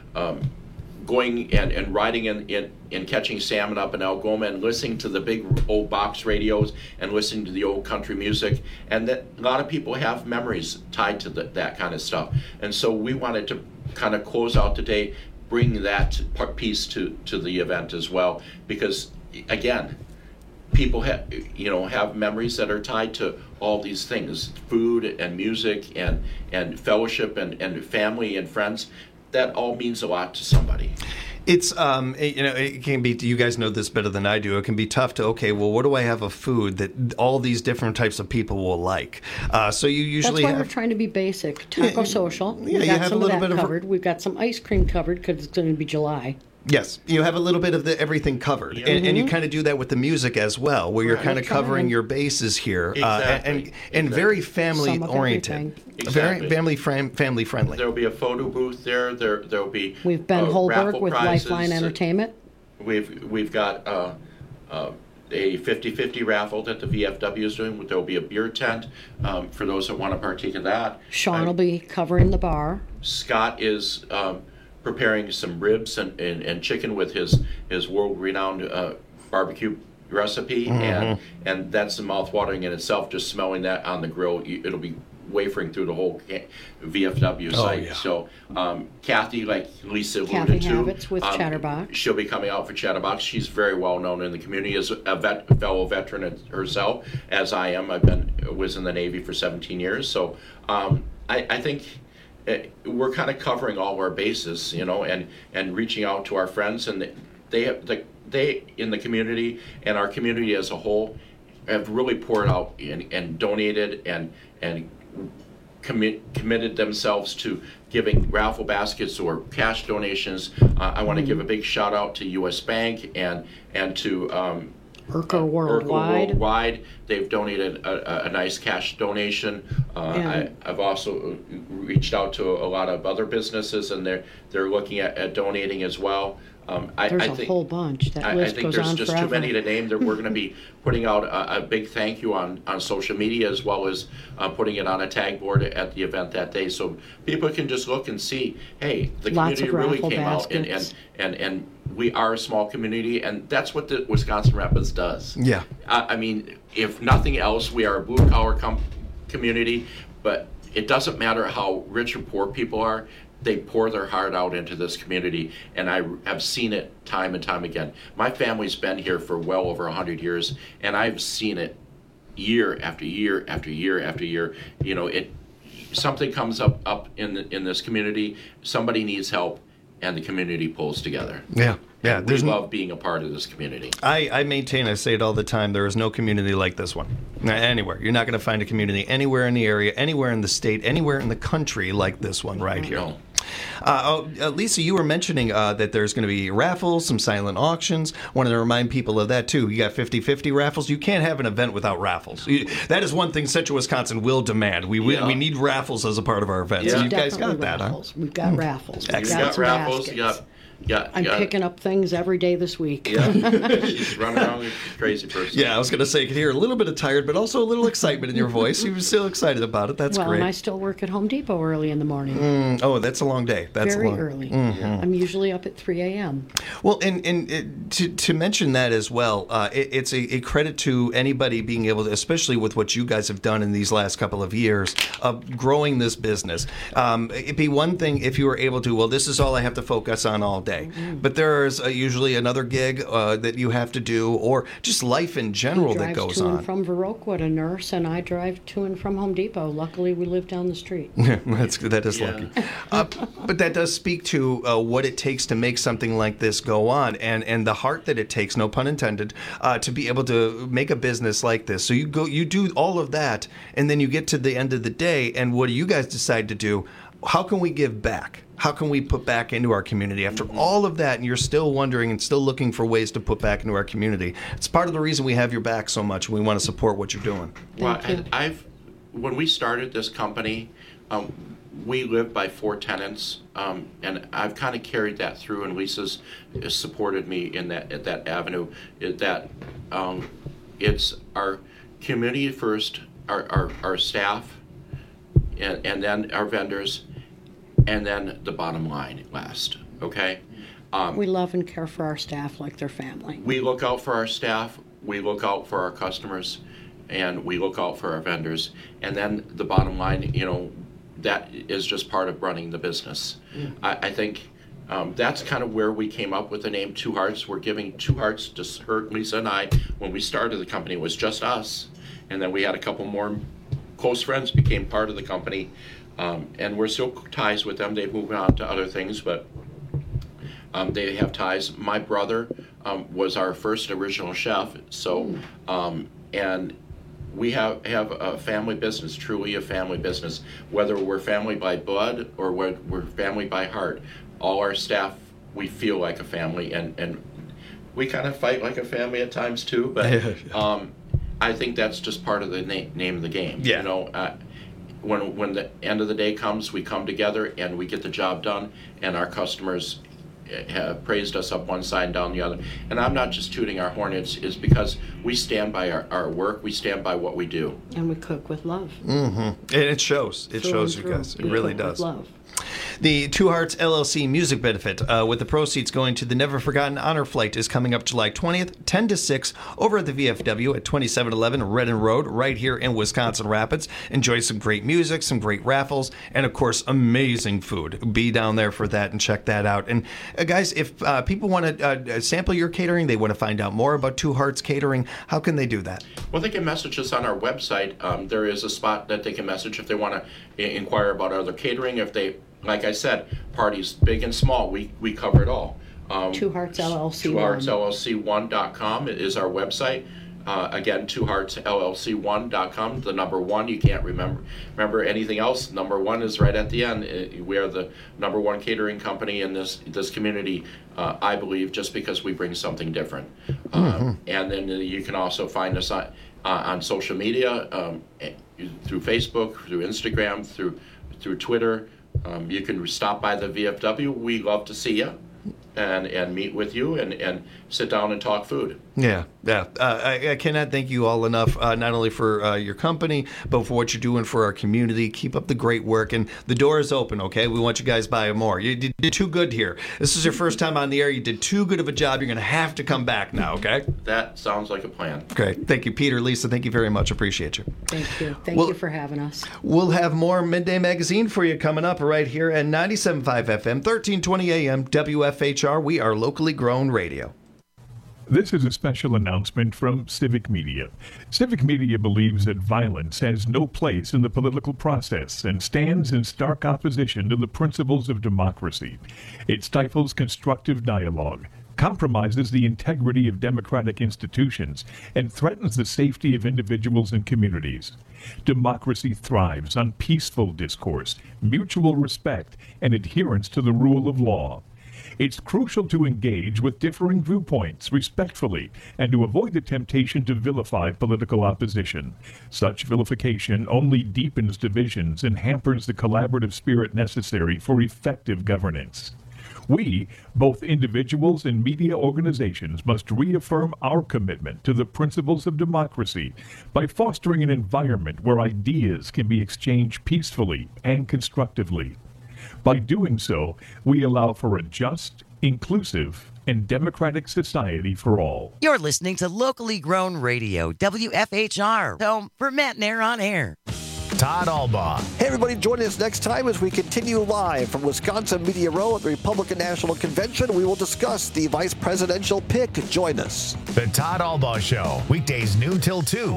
going and riding in catching salmon up in Algoma and listening to the big old box radios and listening to the old country music. And that a lot of people have memories tied to that kind of stuff. And so we wanted to kind of close out the day, bring that piece to the event as well, because again, people have memories that are tied to all these things: food and music and fellowship and family and friends. That all means a lot to somebody. It's it can be. You guys know this better than I do. It can be tough to what do I have of food that all these different types of people will like? So you usually that's why we're trying to be basic. Taco social. Yeah, we you got have some a little of that bit covered. We've got some ice cream covered because it's going to be July. Yes, you have a little bit of everything covered, and you kind of do that with the music as well, where you're kind of covering your bases here, and very family oriented, very family friendly. There will be a photo booth there. There will be. We've been Holberg with prizes. Lifeline Entertainment. We've got a 50-50 raffle that the VFW is doing. There will be a beer tent for those that want to partake of that. Sean will be covering the bar. Scott is preparing some ribs and chicken with his world-renowned barbecue recipe, and that's mouth-watering in itself. Just smelling that on the grill, it'll be wafering through the whole VFW site. Yeah. So Kathy, like Lisa alluded to, Havitz with Chatterbox. She'll be coming out for Chatterbox. She's very well known in the community as a fellow veteran herself, as I am. Was in the Navy for 17 years. So I think we're kind of covering all our bases, and reaching out to our friends, and they in the community and our community as a whole have really poured out and donated and committed themselves to giving raffle baskets or cash donations. I want to give a big shout out to U.S. Bank and to Urco Worldwide. They've donated a nice cash donation. I've also reached out to a lot of other businesses, and they're looking at donating as well. There's a whole bunch. That list I think goes there's on just forever. too many to name. We're going to be putting out a big thank you on social media, as well as putting it on a tag board at the event that day, so people can just look and see, hey, the community really came out, and we are a small community, and that's what the Wisconsin Rapids does. Yeah. I mean, if nothing else, we are a blue-collar community, but it doesn't matter how rich or poor people are. They pour their heart out into this community, and I have seen it time and time again. My family's been here for well over 100 years, and I've seen it year after year after year after year. Something comes up in this community, somebody needs help, and the community pulls together. Yeah. We love being a part of this community. I maintain, I say it all the time, there is no community like this one. Anywhere. You're not going to find a community anywhere in the area, anywhere in the state, anywhere in the country like this one right here. No. Lisa, you were mentioning that there's going to be raffles, some silent auctions. Wanted to remind people of that, too. You got 50-50 raffles. You can't have an event without raffles. That is one thing Central Wisconsin will demand. We need raffles as a part part of our events. Yeah. You guys got that, raffles. We've got raffles. You got raffles. I'm picking up things every day this week. Yeah. She's running around like a crazy person. Yeah, I was going to say, you could hear a little bit of tired, but also a little excitement in your voice. You were still excited about it. That's great. Well, and I still work at Home Depot early in the morning. Oh, that's a long day. That's very long. early. Mm-hmm. I'm usually up at 3 a.m. Well, and to mention that as well, it's a credit to anybody being able to, especially with what you guys have done in these last couple of years of growing this business. It'd be one thing if you were able to, well, this is all I have to focus on all day. Mm-hmm. But there's usually another gig that you have to do, or just life in general that goes on. He drives to and from Viroqua, a nurse, and I drive to and from Home Depot. Luckily, we live down the street. That is lucky. But that does speak to what it takes to make something like this go on, and the heart that it takes, no pun intended, to be able to make a business like this. So you do all of that, and then you get to the end of the day, and what do you guys decide to do? How can we give back? How can we put back into our community after all of that, and you're still wondering and still looking for ways to put back into our community? It's part of the reason we have your back so much, and we want to support what you're doing. Well, when we started this company, we lived by 4 tenants, and I've kind of carried that through, and Lisa's supported me in that avenue. That it's our community first, our staff, and then our vendors, and then the bottom line last, okay? We love and care for our staff like their family. We look out for our staff, we look out for our customers, and we look out for our vendors. And then the bottom line, that is just part of running the business. I think that's kind of where we came up with the name Two Hearts. We're giving Two Hearts to her, Lisa and I. When we started the company, it was just us. And then we had a couple more close friends became part of the company. And we're still ties with them. They've moved on to other things, but they have ties. My brother was our first original chef. So, and we have a family business, truly a family business. Whether we're family by blood or we're family by heart, all our staff, we feel like a family, and we kind of fight like a family at times too. But I think that's just part of the name of the game. Yeah. When the end of the day comes, we come together and we get the job done, and our customers have praised us up one side and down the other. And I'm not just tooting our horn, it's because we stand by our work, we stand by what we do. And we cook with love. Mm-hmm. And it shows. It shows you guys. It really does. Love. The Two Hearts LLC music benefit, with the proceeds going to the Never Forgotten Honor Flight, is coming up July 20th, 10 to 6, over at the VFW at 2711 Redden Road, right here in Wisconsin Rapids. Enjoy some great music, some great raffles, and of course, amazing food. Be down there for that and check that out. And guys, if people want to sample your catering, they want to find out more about Two Hearts Catering, how can they do that? Well, they can message us on our website. There is a spot that they can message if they want to inquire about other catering. If they, like I said, parties big and small, we cover it all. Two Hearts LLC. TwoHeartsLLC1.com is our website. Again, TwoHeartsLLC1.com. The number one, you can't remember anything else. Number one is right at the end. We are the number one catering company in this community, I believe, just because we bring something different. And then you can also find us on social media, through Facebook, through Instagram, through Twitter. You can stop by the VFW. We love to see you and meet with you and sit down and talk food. Yeah. I cannot thank you all enough, not only for your company, but for what you're doing for our community. Keep up the great work, and the door is open, okay? We want you guys by more. You did too good here. This is your first time on the air. You did too good of a job. You're going to have to come back now, okay? That sounds like a plan. Great. Thank you, Peter, Lisa. Thank you very much. Appreciate you. Thank you. Thank you for having us. We'll have more Midday Magazine for you coming up right here at 97.5 FM, 1320 AM, WFHR. We are locally grown radio. This is a special announcement from Civic Media. Civic Media believes that violence has no place in the political process and stands in stark opposition to the principles of democracy. It stifles constructive dialogue, compromises the integrity of democratic institutions, and threatens the safety of individuals and communities. Democracy thrives on peaceful discourse, mutual respect, and adherence to the rule of law. It's crucial to engage with differing viewpoints respectfully and to avoid the temptation to vilify political opposition. Such vilification only deepens divisions and hampers the collaborative spirit necessary for effective governance. We, both individuals and media organizations, must reaffirm our commitment to the principles of democracy by fostering an environment where ideas can be exchanged peacefully and constructively. By doing so, we allow for a just, inclusive, and democratic society for all. You're listening to locally grown radio, WFHR, home for Matt and Air on Air. Todd Albaugh. Hey, everybody, join us next time as we continue live from Wisconsin Media Row at the Republican National Convention. We will discuss the vice presidential pick. Join us. The Todd Albaugh Show, weekdays noon till 2.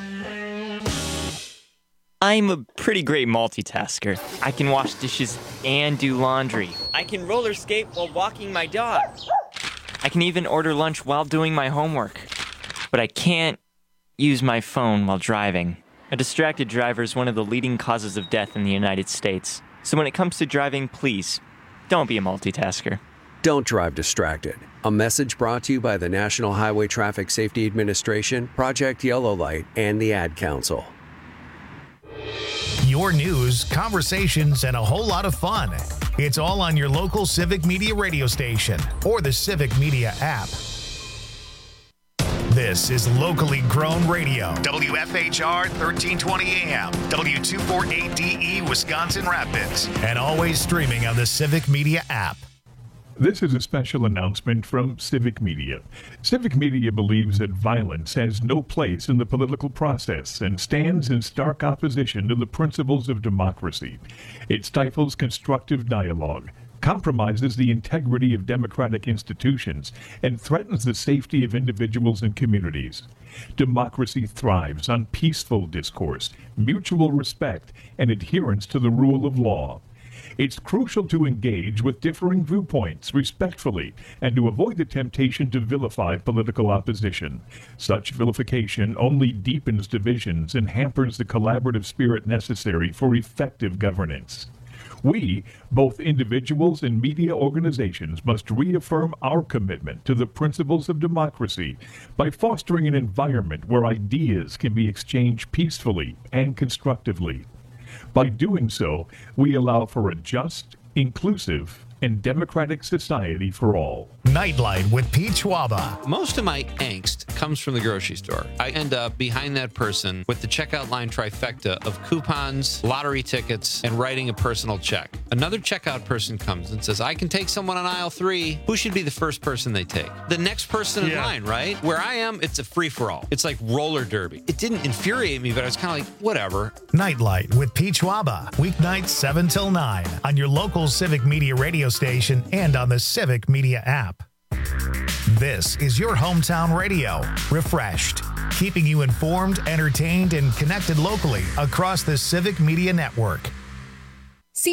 I'm a pretty great multitasker. I can wash dishes and do laundry. I can roller skate while walking my dog. I can even order lunch while doing my homework. But I can't use my phone while driving. A distracted driver is one of the leading causes of death in the United States. So when it comes to driving, please, don't be a multitasker. Don't drive distracted. A message brought to you by the National Highway Traffic Safety Administration, Project Yellow Light, and the Ad Council. Your news, conversations, and a whole lot of fun. It's all on your local Civic Media radio station or the Civic Media app. This This is locally grown radio. WFHR 1320 AM, W248DE Wisconsin Rapids, and always streaming on the Civic Media app. This is a special announcement from Civic Media. Civic Media believes that violence has no place in the political process and stands in stark opposition to the principles of democracy. It stifles constructive dialogue, compromises the integrity of democratic institutions, and threatens the safety of individuals and communities. Democracy thrives on peaceful discourse, mutual respect, and adherence to the rule of law. It's crucial to engage with differing viewpoints respectfully and to avoid the temptation to vilify political opposition. Such vilification only deepens divisions and hampers the collaborative spirit necessary for effective governance. We, both individuals and media organizations, must reaffirm our commitment to the principles of democracy by fostering an environment where ideas can be exchanged peacefully and constructively. By doing so, we allow for a just, inclusive, and democratic society for all. Nightlight with Pete Schwaba. Most of my angst comes from the grocery store. I end up behind that person with the checkout line trifecta of coupons, lottery tickets, and writing a personal check. Another checkout person comes and says, I can take someone on aisle 3. Who should be the first person they take? The next person in line, right? Where I am, it's a free-for-all. It's like roller derby. It didn't infuriate me, but I was kind of like, whatever. Nightlight with Pete Schwaba. Weeknights 7 till 9 on your local Civic Media radio station and on the Civic Media app. This is your hometown radio, refreshed, keeping you informed, entertained, and connected locally across the Civic Media network.